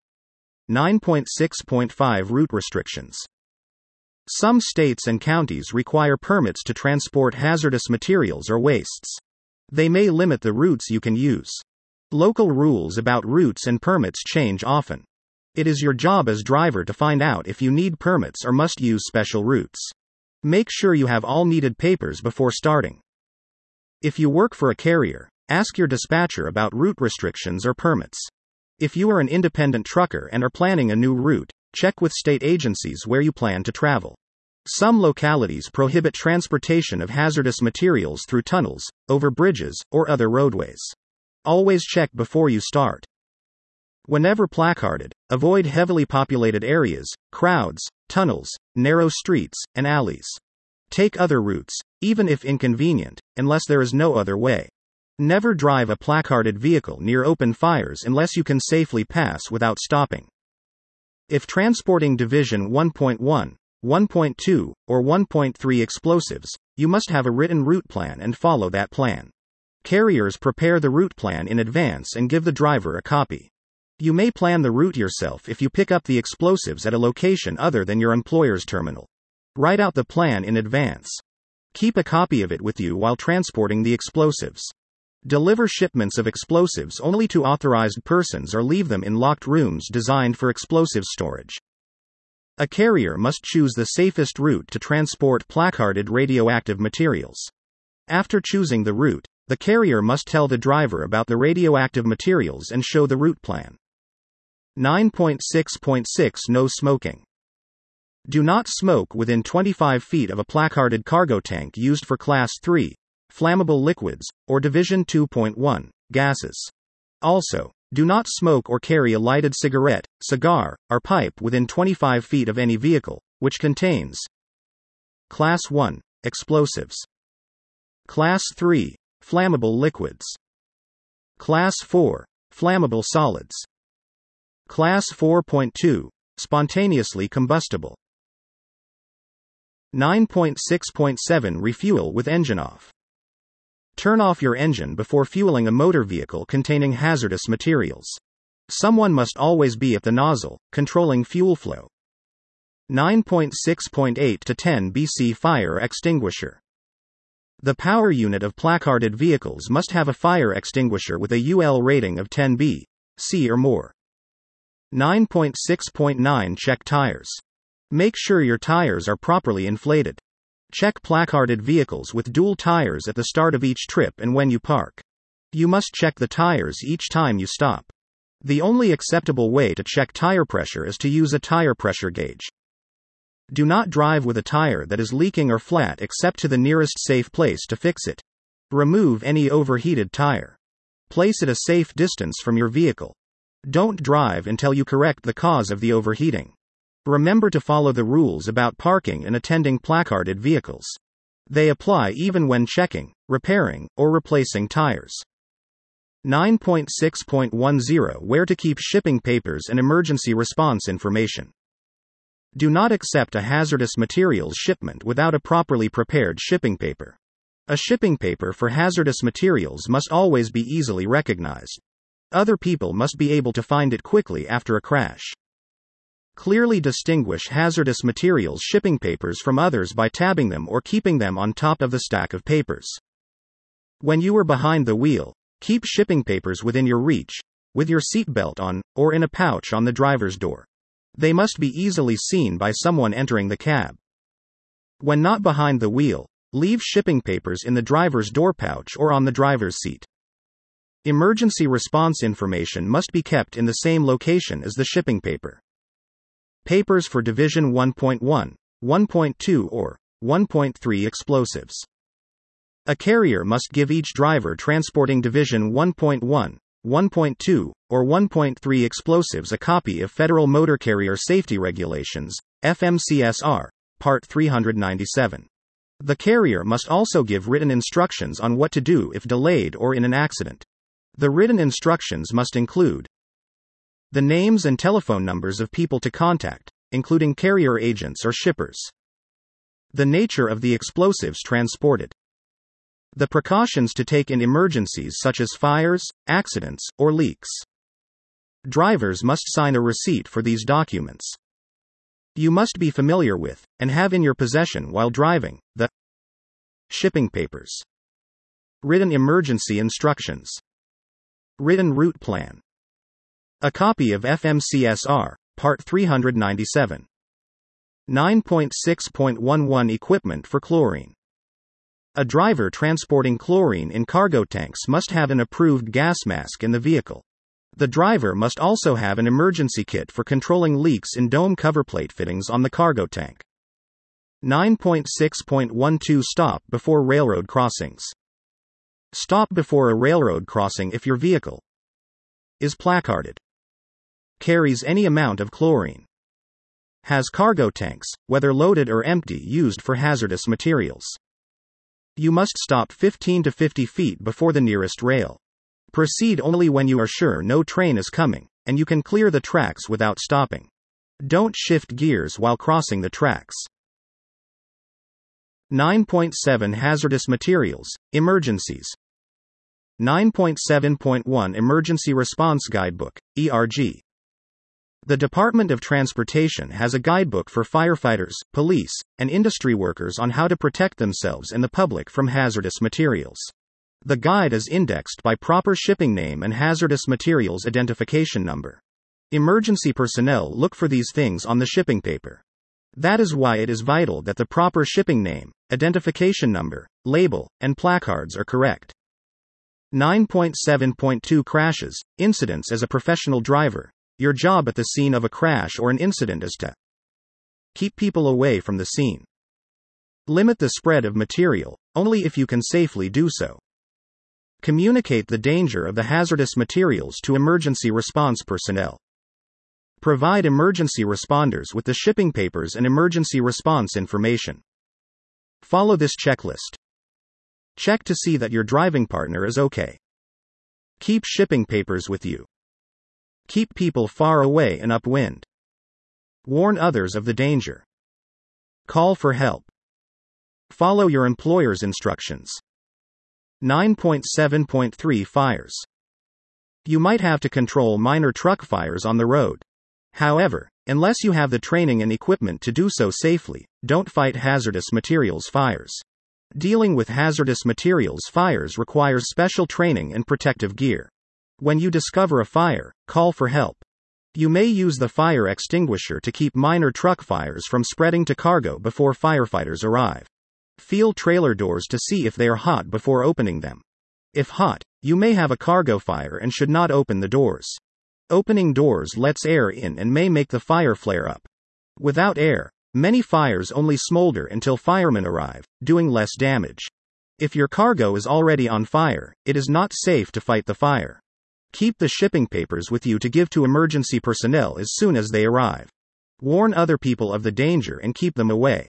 9.6.5 Route restrictions. Some states and counties require permits to transport hazardous materials or wastes. They may limit the routes you can use. Local rules about routes and permits change often. It is your job as driver to find out if you need permits or must use special routes. Make sure you have all needed papers before starting. If you work for a carrier, ask your dispatcher about route restrictions or permits. If you are an independent trucker and are planning a new route, check with state agencies where you plan to travel. Some localities prohibit transportation of hazardous materials through tunnels, over bridges, or other roadways. Always check before you start. Whenever placarded, avoid heavily populated areas, crowds, tunnels, narrow streets, and alleys. Take other routes, even if inconvenient, unless there is no other way. Never drive a placarded vehicle near open fires unless you can safely pass without stopping. If transporting Division 1.1, 1.2, or 1.3 explosives, you must have a written route plan and follow that plan. Carriers prepare the route plan in advance and give the driver a copy. You may plan the route yourself if you pick up the explosives at a location other than your employer's terminal. Write out the plan in advance. Keep a copy of it with you while transporting the explosives. Deliver shipments of explosives only to authorized persons or leave them in locked rooms designed for explosive storage. A carrier must choose the safest route to transport placarded radioactive materials. After choosing the route, the carrier must tell the driver about the radioactive materials and show the route plan. 9.6.6 No smoking. Do not smoke within 25 feet of a placarded cargo tank used for Class 3, flammable liquids, or Division 2.1, gases. Also, do not smoke or carry a lighted cigarette, cigar, or pipe within 25 feet of any vehicle, which contains Class 1, explosives. Class 3, flammable liquids. Class 4, flammable solids. Class 4.2, spontaneously combustible. 9.6.7 Refuel with engine off. Turn off your engine before fueling a motor vehicle containing hazardous materials. Someone must always be at the nozzle, controlling fuel flow. 9.6.8 to 10 BC Fire extinguisher. The power unit of placarded vehicles must have a fire extinguisher with a UL rating of 10 B.C. or more. 9.6.9 Check tires. Make sure your tires are properly inflated. Check placarded vehicles with dual tires at the start of each trip and when you park. You must check the tires each time you stop. The only acceptable way to check tire pressure is to use a tire pressure gauge. Do not drive with a tire that is leaking or flat except to the nearest safe place to fix it. Remove any overheated tire. Place it a safe distance from your vehicle. Don't drive until you correct the cause of the overheating. Remember to follow the rules about parking and attending placarded vehicles. They apply even when checking, repairing, or replacing tires. 9.6.10 Where to keep shipping papers and emergency response information. Do not accept a hazardous materials shipment without a properly prepared shipping paper. A shipping paper for hazardous materials must always be easily recognized. Other people must be able to find it quickly after a crash. Clearly distinguish hazardous materials shipping papers from others by tabbing them or keeping them on top of the stack of papers. When you are behind the wheel, keep shipping papers within your reach, with your seatbelt on, or in a pouch on the driver's door. They must be easily seen by someone entering the cab. When not behind the wheel, leave shipping papers in the driver's door pouch or on the driver's seat. Emergency response information must be kept in the same location as the shipping paper. Papers for Division 1.1, 1.2 or 1.3 explosives. A carrier must give each driver transporting Division 1.1, 1.2, or 1.3 explosives a copy of Federal Motor Carrier Safety Regulations, FMCSR, Part 397. The carrier must also give written instructions on what to do if delayed or in an accident. The written instructions must include the names and telephone numbers of people to contact, including carrier agents or shippers, the nature of the explosives transported, the precautions to take in emergencies such as fires, accidents, or leaks. Drivers must sign a receipt for these documents. You must be familiar with, and have in your possession while driving, the shipping papers, written emergency instructions, written route plan, a copy of FMCSR, Part 397. 9.6.11 Equipment for chlorine. A driver transporting chlorine in cargo tanks must have an approved gas mask in the vehicle. The driver must also have an emergency kit for controlling leaks in dome coverplate fittings on the cargo tank. 9.6.12 Stop before railroad crossings. Stop before a railroad crossing if your vehicle is placarded, carries any amount of chlorine, has cargo tanks, whether loaded or empty, used for hazardous materials. You must stop 15 to 50 feet before the nearest rail. Proceed only when you are sure no train is coming, and you can clear the tracks without stopping. Don't shift gears while crossing the tracks. 9.7 Hazardous materials, emergencies. 9.7.1 Emergency Response Guidebook, ERG. The Department of Transportation has a guidebook for firefighters, police, and industry workers on how to protect themselves and the public from hazardous materials. The guide is indexed by proper shipping name and hazardous materials identification number. Emergency personnel look for these things on the shipping paper. That is why it is vital that the proper shipping name, identification number, label, and placards are correct. 9.7.2 Crashes, incidents. As a professional driver, your job at the scene of a crash or an incident is to keep people away from the scene. Limit the spread of material, only if you can safely do so. Communicate the danger of the hazardous materials to emergency response personnel. Provide emergency responders with the shipping papers and emergency response information. Follow this checklist. Check to see that your driving partner is okay. Keep shipping papers with you. Keep people far away and upwind. Warn others of the danger. Call for help. Follow your employer's instructions. 9.7.3 Fires. You might have to control minor truck fires on the road. However, unless you have the training and equipment to do so safely, don't fight hazardous materials fires. Dealing with hazardous materials fires requires special training and protective gear. When you discover a fire, call for help. You may use the fire extinguisher to keep minor truck fires from spreading to cargo before firefighters arrive. Feel trailer doors to see if they are hot before opening them. If hot, you may have a cargo fire and should not open the doors. Opening doors lets air in and may make the fire flare up. Without air, many fires only smolder until firemen arrive, doing less damage. If your cargo is already on fire, it is not safe to fight the fire. Keep the shipping papers with you to give to emergency personnel as soon as they arrive. Warn other people of the danger and keep them away.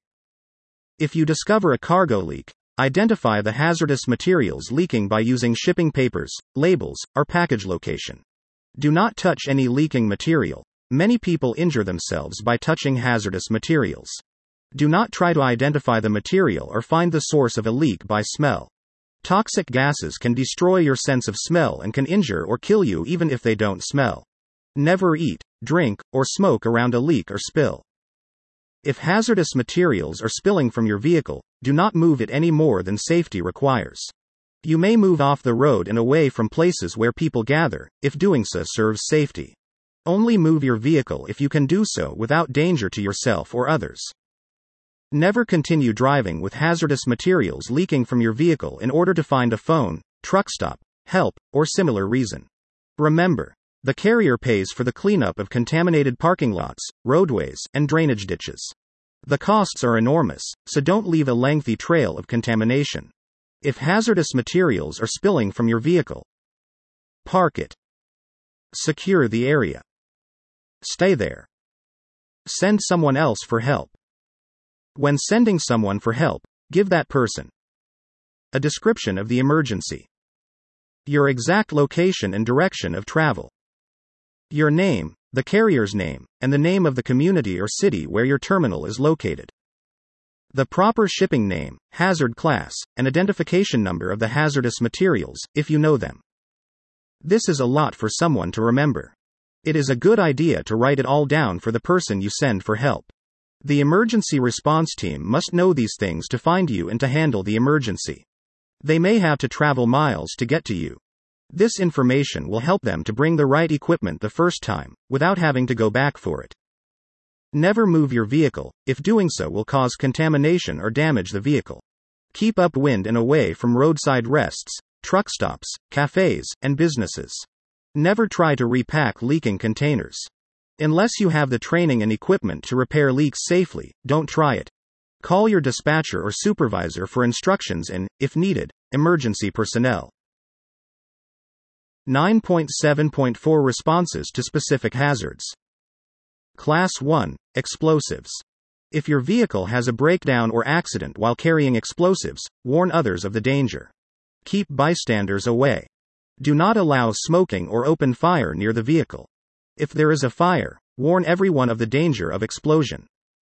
If you discover a cargo leak, identify the hazardous materials leaking by using shipping papers, labels, or package location. Do not touch any leaking material. Many people injure themselves by touching hazardous materials. Do not try to identify the material or find the source of a leak by smell. Toxic gases can destroy your sense of smell and can injure or kill you even if they don't smell. Never eat, drink, or smoke around a leak or spill. If hazardous materials are spilling from your vehicle, do not move it any more than safety requires. You may move off the road and away from places where people gather, if doing so serves safety. Only move your vehicle if you can do so without danger to yourself or others. Never continue driving with hazardous materials leaking from your vehicle in order to find a phone, truck stop, help, or similar reason. Remember, the carrier pays for the cleanup of contaminated parking lots, roadways, and drainage ditches. The costs are enormous, so don't leave a lengthy trail of contamination. If hazardous materials are spilling from your vehicle, park it. Secure the area. Stay there. Send someone else for help. When sending someone for help, give that person a description of the emergency, your exact location and direction of travel, your name, the carrier's name, and the name of the community or city where your terminal is located, the proper shipping name, hazard class, and identification number of the hazardous materials, if you know them. This is a lot for someone to remember. It is a good idea to write it all down for the person you send for help. The emergency response team must know these things to find you and to handle the emergency. They may have to travel miles to get to you. This information will help them to bring the right equipment the first time, without having to go back for it. Never move your vehicle, if doing so will cause contamination or damage the vehicle. Keep upwind and away from roadside rests, truck stops, cafes, and businesses. Never try to repack leaking containers. Unless you have the training and equipment to repair leaks safely, don't try it. Call your dispatcher or supervisor for instructions and, if needed, emergency personnel. 9.7.4 Responses to specific hazards. Class 1, Explosives. If your vehicle has a breakdown or accident while carrying explosives, warn others of the danger. Keep bystanders away. Do not allow smoking or open fire near the vehicle. If there is a fire, warn everyone of the danger of explosion.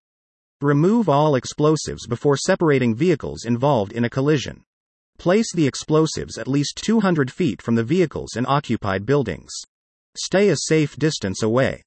Remove all explosives before separating vehicles involved in a collision. Place the explosives at least 200 feet from the vehicles and occupied buildings. Stay a safe distance away.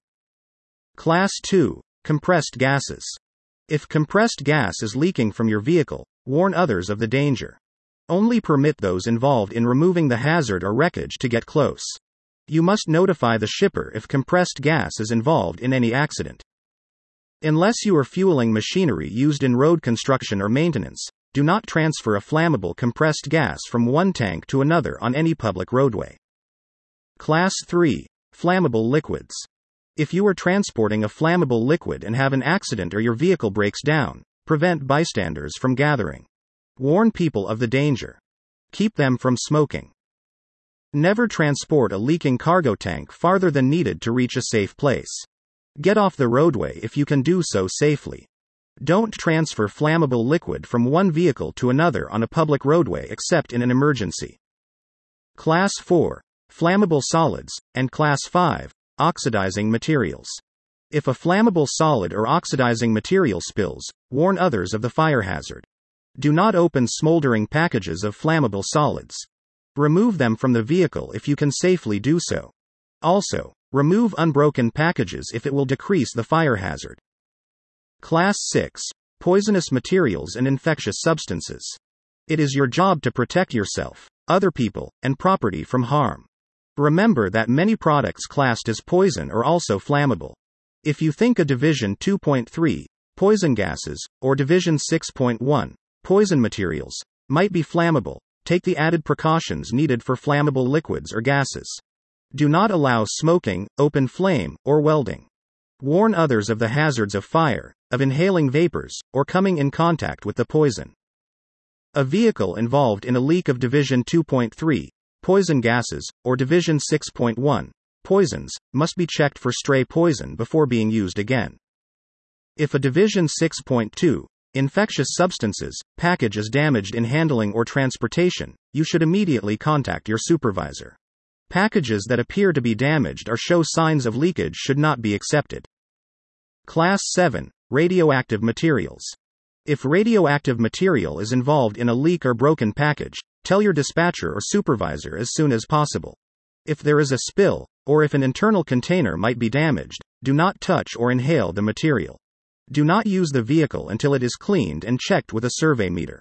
Class 2, Compressed gases. If compressed gas is leaking from your vehicle, warn others of the danger. Only permit those involved in removing the hazard or wreckage to get close. You must notify the shipper if compressed gas is involved in any accident. Unless you are fueling machinery used in road construction or maintenance, do not transfer a flammable compressed gas from one tank to another on any public roadway. Class 3, Flammable liquids. If you are transporting a flammable liquid and have an accident or your vehicle breaks down, prevent bystanders from gathering. Warn people of the danger. Keep them from smoking. Never transport a leaking cargo tank farther than needed to reach a safe place. Get off the roadway if you can do so safely. Don't transfer flammable liquid from one vehicle to another on a public roadway except in an emergency. Class 4, Flammable solids, and Class 5, Oxidizing materials. If a flammable solid or oxidizing material spills, warn others of the fire hazard. Do not open smoldering packages of flammable solids. Remove them from the vehicle if you can safely do so. Also, remove unbroken packages if it will decrease the fire hazard. Class 6, Poisonous materials and infectious substances. It is your job to protect yourself, other people, and property from harm. Remember that many products classed as poison are also flammable. If you think a Division 2.3, poison gases, or Division 6.1, poison materials, might be flammable, take the added precautions needed for flammable liquids or gases. Do not allow smoking, open flame, or welding. Warn others of the hazards of fire, of inhaling vapors, or coming in contact with the poison. A vehicle involved in a leak of Division 2.3, poison gases, or Division 6.1, poisons, must be checked for stray poison before being used again. If a Division 6.2, infectious substances, package is damaged in handling or transportation, you should immediately contact your supervisor. Packages that appear to be damaged or show signs of leakage should not be accepted. Class 7, Radioactive materials. If radioactive material is involved in a leak or broken package, tell your dispatcher or supervisor as soon as possible. If there is a spill, or if an internal container might be damaged, do not touch or inhale the material. Do not use the vehicle until it is cleaned and checked with a survey meter.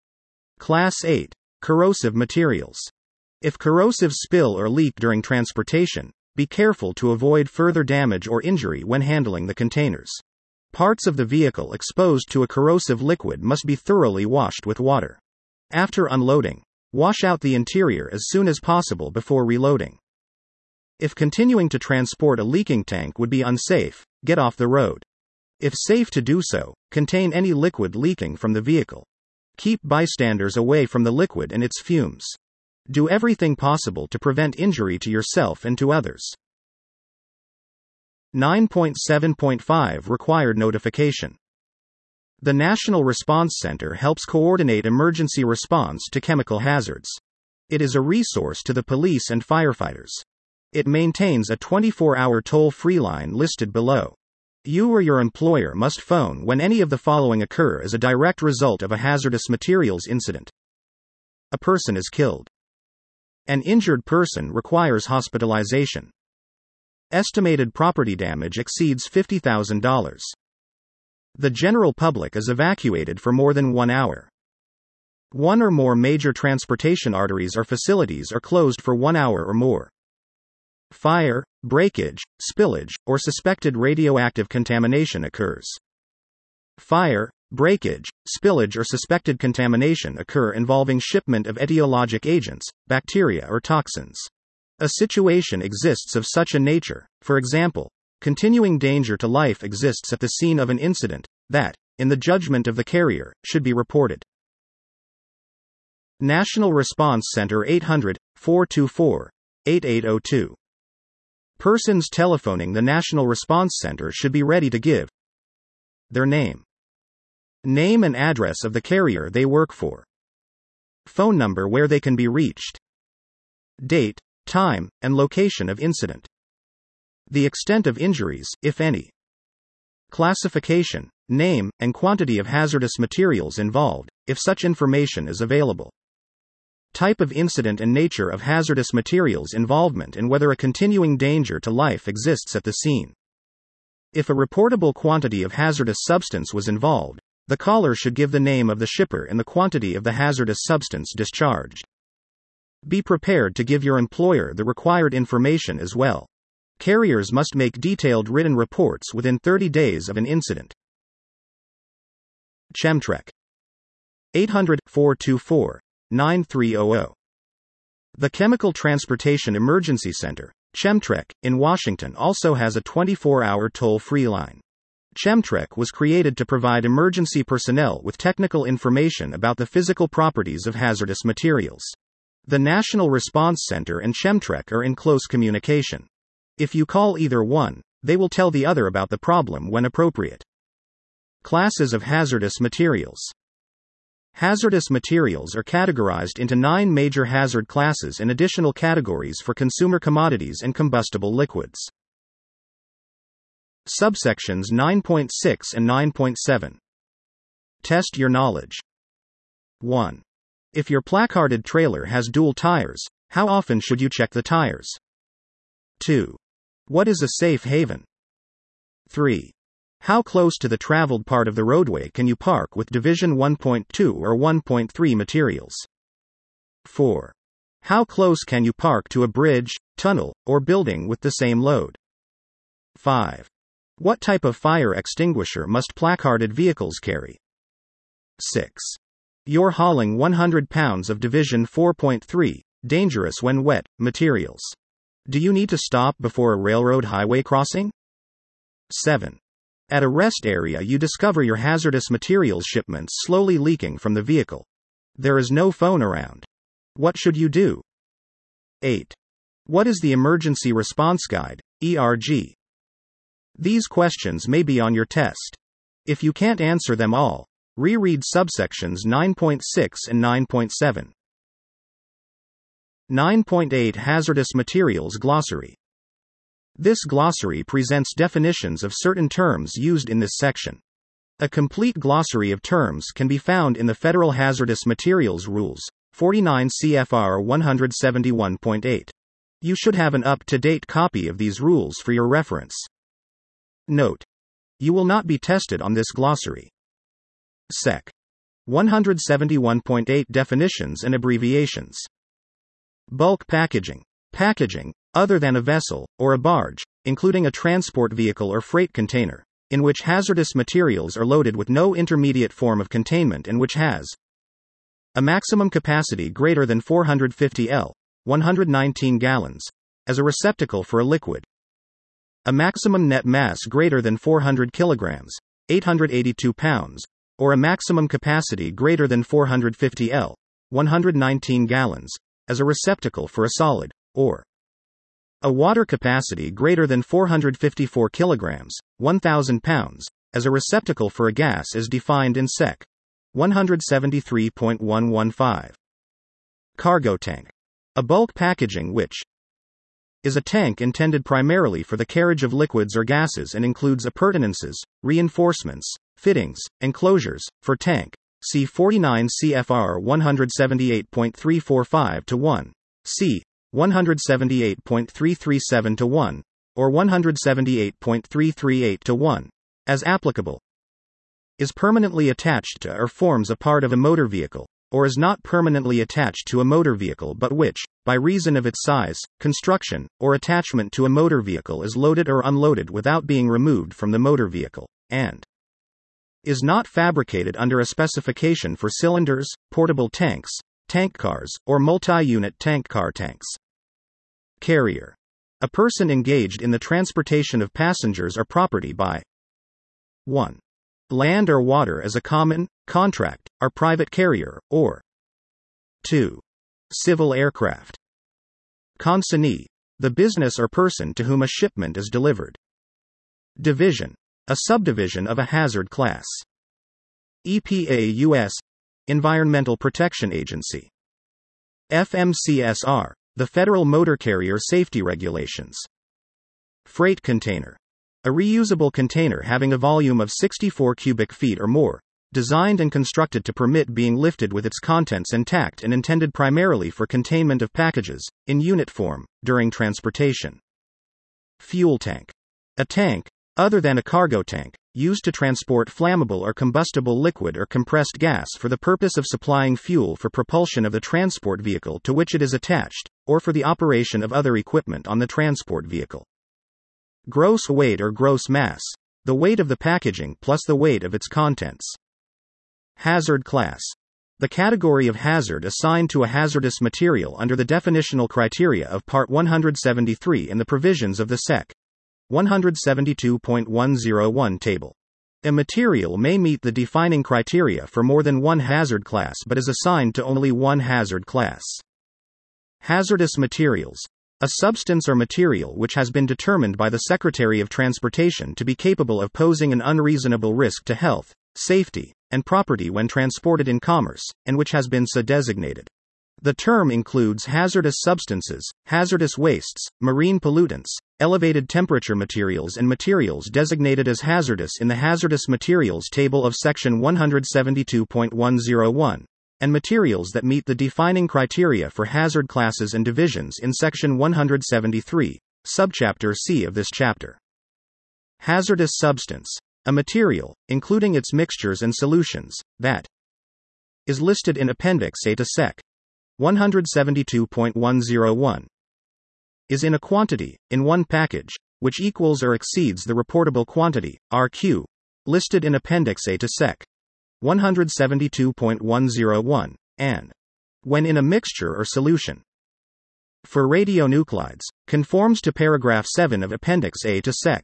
Class 8, Corrosive materials. If corrosives spill or leak during transportation, be careful to avoid further damage or injury when handling the containers. Parts of the vehicle exposed to a corrosive liquid must be thoroughly washed with water. After unloading, wash out the interior as soon as possible before reloading. If continuing to transport a leaking tank would be unsafe, get off the road. If safe to do so, contain any liquid leaking from the vehicle. Keep bystanders away from the liquid and its fumes. Do everything possible to prevent injury to yourself and to others. 9.7.5 Required notification. The National Response Center helps coordinate emergency response to chemical hazards. It is a resource to the police and firefighters. It maintains a 24-hour toll-free line listed below. You or your employer must phone when any of the following occur as a direct result of a hazardous materials incident. A person is killed. An injured person requires hospitalization. Estimated property damage exceeds $50,000. The general public is evacuated for more than 1 hour. One or more major transportation arteries or facilities are closed for 1 hour or more. Fire, breakage, spillage, or suspected radioactive contamination occurs. Fire, breakage, spillage, or suspected contamination occur involving shipment of etiologic agents, bacteria, or toxins. A situation exists of such a nature, for example, continuing danger to life exists at the scene of an incident, that, in the judgment of the carrier, should be reported. National Response Center 800-424-8802. Persons telephoning the National Response Center should be ready to give their name and address of the carrier they work for, phone number where they can be reached, date, time, and location of incident, the extent of injuries, if any, classification, name, and quantity of hazardous materials involved, if such information is available, type of incident and nature of hazardous materials involvement, and whether a continuing danger to life exists at the scene. If a reportable quantity of hazardous substance was involved, the caller should give the name of the shipper and the quantity of the hazardous substance discharged. Be prepared to give your employer the required information as well. Carriers must make detailed written reports within 30 days of an incident. Chemtrec. 800-424-9300. The Chemical Transportation Emergency Center, Chemtrec, in Washington also has a 24-hour toll-free line. Chemtrec was created to provide emergency personnel with technical information about the physical properties of hazardous materials. The National Response Center and Chemtrec are in close communication. If you call either one, they will tell the other about the problem when appropriate. Classes of hazardous materials. Hazardous materials are categorized into 9 major hazard classes and additional categories for consumer commodities and combustible liquids. Subsections 9.6 and 9.7. Test your knowledge. 1. If your placarded trailer has dual tires, how often should you check the tires? 2. What is a safe haven? 3. How close to the traveled part of the roadway can you park with Division 1.2 or 1.3 materials? 4. How close can you park to a bridge, tunnel, or building with the same load? 5. What type of fire extinguisher must placarded vehicles carry? 6. You're hauling 100 pounds of Division 4.3, dangerous when wet, materials. Do you need to stop before a railroad highway crossing? 7. At a rest area you discover your hazardous materials shipments slowly leaking from the vehicle. There is no phone around. What should you do? 8. What is the Emergency Response Guide, ERG? These questions may be on your test. If you can't answer them all, reread subsections 9.6 and 9.7. 9.8 Hazardous Materials Glossary. This glossary presents definitions of certain terms used in this section. A complete glossary of terms can be found in the Federal Hazardous Materials Rules, 49 CFR 171.8. You should have an up-to-date copy of these rules for your reference. Note: you will not be tested on this glossary. Sec. 171.8 Definitions and Abbreviations. Bulk packaging. Packaging, other than a vessel, or a barge, including a transport vehicle or freight container, in which hazardous materials are loaded with no intermediate form of containment and which has a maximum capacity greater than 450 L, 119 gallons, as a receptacle for a liquid, a maximum net mass greater than 400 kilograms, 882 pounds, or a maximum capacity greater than 450 L, 119 gallons, as a receptacle for a solid, or a water capacity greater than 454 kilograms, 1,000 pounds, as a receptacle for a gas as defined in Sec. 173.115. Cargo tank. A bulk packaging which is a tank intended primarily for the carriage of liquids or gases and includes appurtenances, reinforcements, fittings, enclosures, for tank. See 49 CFR 178.345-1, C. 178.337-1, or 178.338-1, as applicable. Is permanently attached to or forms a part of a motor vehicle, or is not permanently attached to a motor vehicle but which, by reason of its size, construction, or attachment to a motor vehicle is loaded or unloaded without being removed from the motor vehicle, and is not fabricated under a specification for cylinders, portable tanks, tank cars, or multi-unit tank car tanks. Carrier. A person engaged in the transportation of passengers or property by 1. Land or water as a common, contract, or private carrier, or 2. Civil aircraft. Consignee. The business or person to whom a shipment is delivered. Division. A subdivision of a hazard class. EPA U.S. Environmental Protection Agency. FMCSR. The Federal Motor Carrier Safety Regulations. Freight container. A reusable container having a volume of 64 cubic feet or more, designed and constructed to permit being lifted with its contents intact and intended primarily for containment of packages, in unit form, during transportation. Fuel tank. A tank, other than a cargo tank, used to transport flammable or combustible liquid or compressed gas for the purpose of supplying fuel for propulsion of the transport vehicle to which it is attached, or for the operation of other equipment on the transport vehicle. Gross weight or gross mass. The weight of the packaging plus the weight of its contents. Hazard class. The category of hazard assigned to a hazardous material under the definitional criteria of Part 173 in the provisions of the Sec. 172.101 table. A material may meet the defining criteria for more than one hazard class but is assigned to only one hazard class. Hazardous materials. A substance or material which has been determined by the Secretary of Transportation to be capable of posing an unreasonable risk to health, safety, and property when transported in commerce, and which has been so designated. The term includes hazardous substances, hazardous wastes, marine pollutants, elevated temperature materials and materials designated as hazardous in the Hazardous Materials Table of Section 172.101, and materials that meet the defining criteria for hazard classes and divisions in Section 173, Subchapter C of this chapter. Hazardous substance. A material, including its mixtures and solutions, that is listed in Appendix A to Sec. 172.101, is in a quantity, in one package, which equals or exceeds the reportable quantity, RQ, listed in Appendix A to Sec. 172.101, and when in a mixture or solution. For radionuclides, conforms to paragraph 7 of Appendix A to Sec.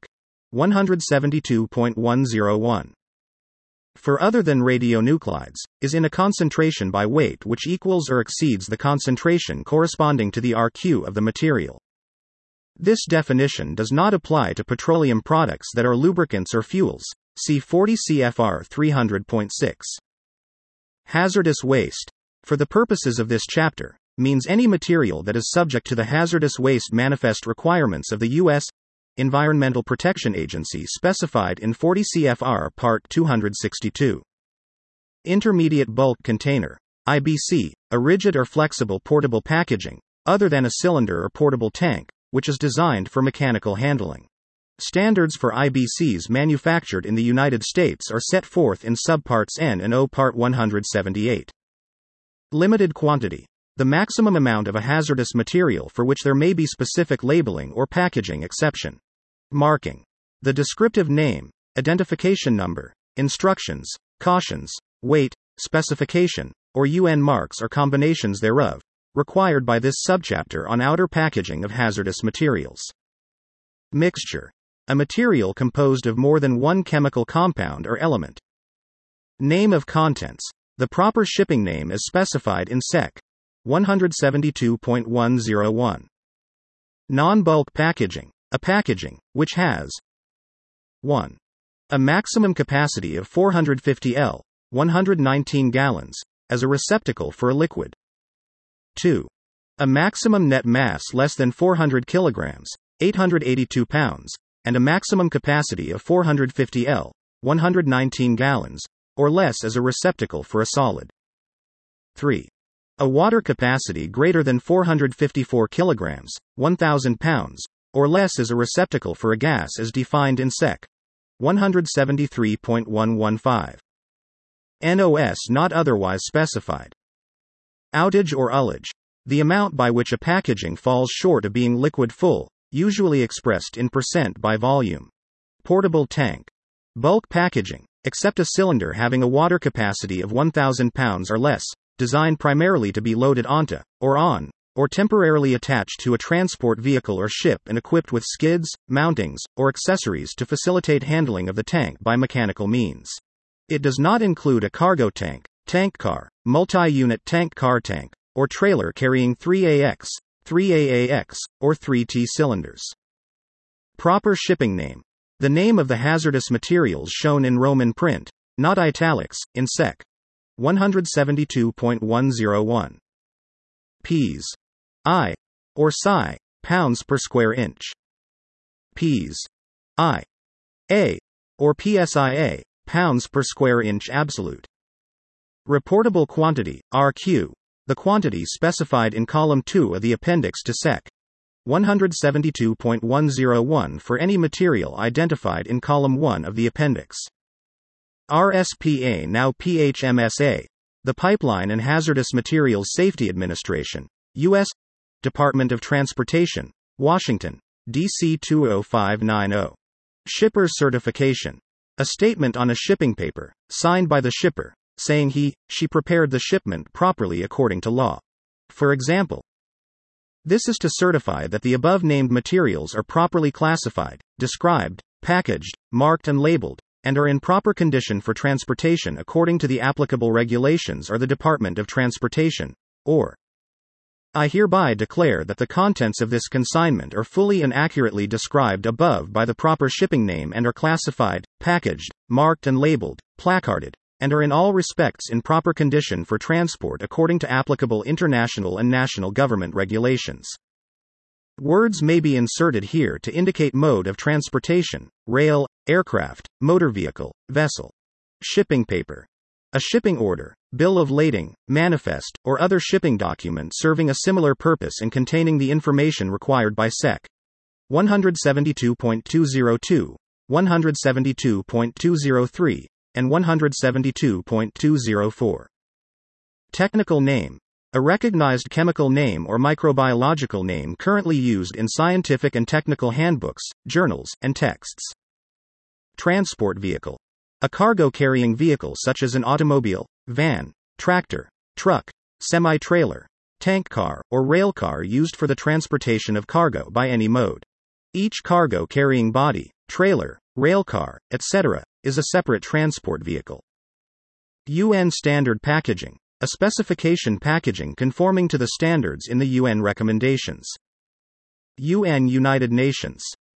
172.101. For other than radionuclides, is in a concentration by weight which equals or exceeds the concentration corresponding to the RQ of the material. This definition does not apply to petroleum products that are lubricants or fuels. See 40 CFR 300.6. Hazardous waste, for the purposes of this chapter, means any material that is subject to the hazardous waste manifest requirements of the U.S. Environmental Protection Agency specified in 40 CFR Part 262. Intermediate bulk container, IBC, a rigid or flexible portable packaging, other than a cylinder or portable tank, which is designed for mechanical handling. Standards for IBCs manufactured in the United States are set forth in Subparts N and O Part 178. Limited quantity. The maximum amount of a hazardous material for which there may be specific labeling or packaging exception. Marking. The descriptive name, identification number, instructions, cautions, weight, specification, or UN marks or combinations thereof, required by this subchapter on outer packaging of hazardous materials. Mixture. A material composed of more than one chemical compound or element. Name of contents. The proper shipping name is specified in Sec. 172.101. Non-bulk packaging. A packaging, which has 1. A maximum capacity of 450 L, 119 gallons, as a receptacle for a liquid. 2. A maximum net mass less than 400 kilograms, 882 pounds, and a maximum capacity of 450 L, 119 gallons, or less as a receptacle for a solid. 3. A water capacity greater than 454 kilograms, 1,000 pounds, or less as a receptacle for a gas as defined in Sec. 173.115. NOS not otherwise specified. Outage or ullage. The amount by which a packaging falls short of being liquid full, usually expressed in % by volume. Portable tank. Bulk packaging, except a cylinder having a water capacity of 1,000 pounds or less, designed primarily to be loaded onto, or on, or temporarily attached to a transport vehicle or ship and equipped with skids, mountings, or accessories to facilitate handling of the tank by mechanical means. It does not include a cargo tank, tank car, multi-unit tank car tank, or trailer carrying 3AX, 3AAX, or 3T cylinders. Proper shipping name. The name of the hazardous materials shown in Roman print, not italics, in Sec. 172.101. Ps. I. Or psi, pounds per square inch. Ps. I. A. Or PSIA, pounds per square inch absolute. Reportable quantity, RQ, the quantity specified in column 2 of the appendix to Sec. 172.101 for any material identified in column 1 of the appendix. RSPA now PHMSA, the Pipeline and Hazardous Materials Safety Administration, U.S. Department of Transportation, Washington, D.C. 20590. Shipper's certification. A statement on a shipping paper, signed by the shipper, saying she prepared the shipment properly according to law. For example, this is to certify that the above-named materials are properly classified, described, packaged, marked and labeled, and are in proper condition for transportation according to the applicable regulations or the Department of Transportation, or I hereby declare that the contents of this consignment are fully and accurately described above by the proper shipping name and are classified, packaged, marked and labeled, placarded, and are in all respects in proper condition for transport according to applicable international and national government regulations. Words may be inserted here to indicate mode of transportation: rail, aircraft, motor vehicle, vessel. Shipping paper. A shipping order, bill of lading, manifest, or other shipping document serving a similar purpose and containing the information required by Sec. 172.202, 172.203, and 172.204. Technical name. A recognized chemical name or microbiological name currently used in scientific and technical handbooks, journals, and texts. Transport vehicle. A cargo-carrying vehicle such as an automobile, van, tractor, truck, semi-trailer, tank car, or rail car used for the transportation of cargo by any mode. Each cargo-carrying body, trailer, rail car, etc., is a separate transport vehicle. UN Standard Packaging. A specification packaging conforming to the standards in the UN recommendations. UN United Nations.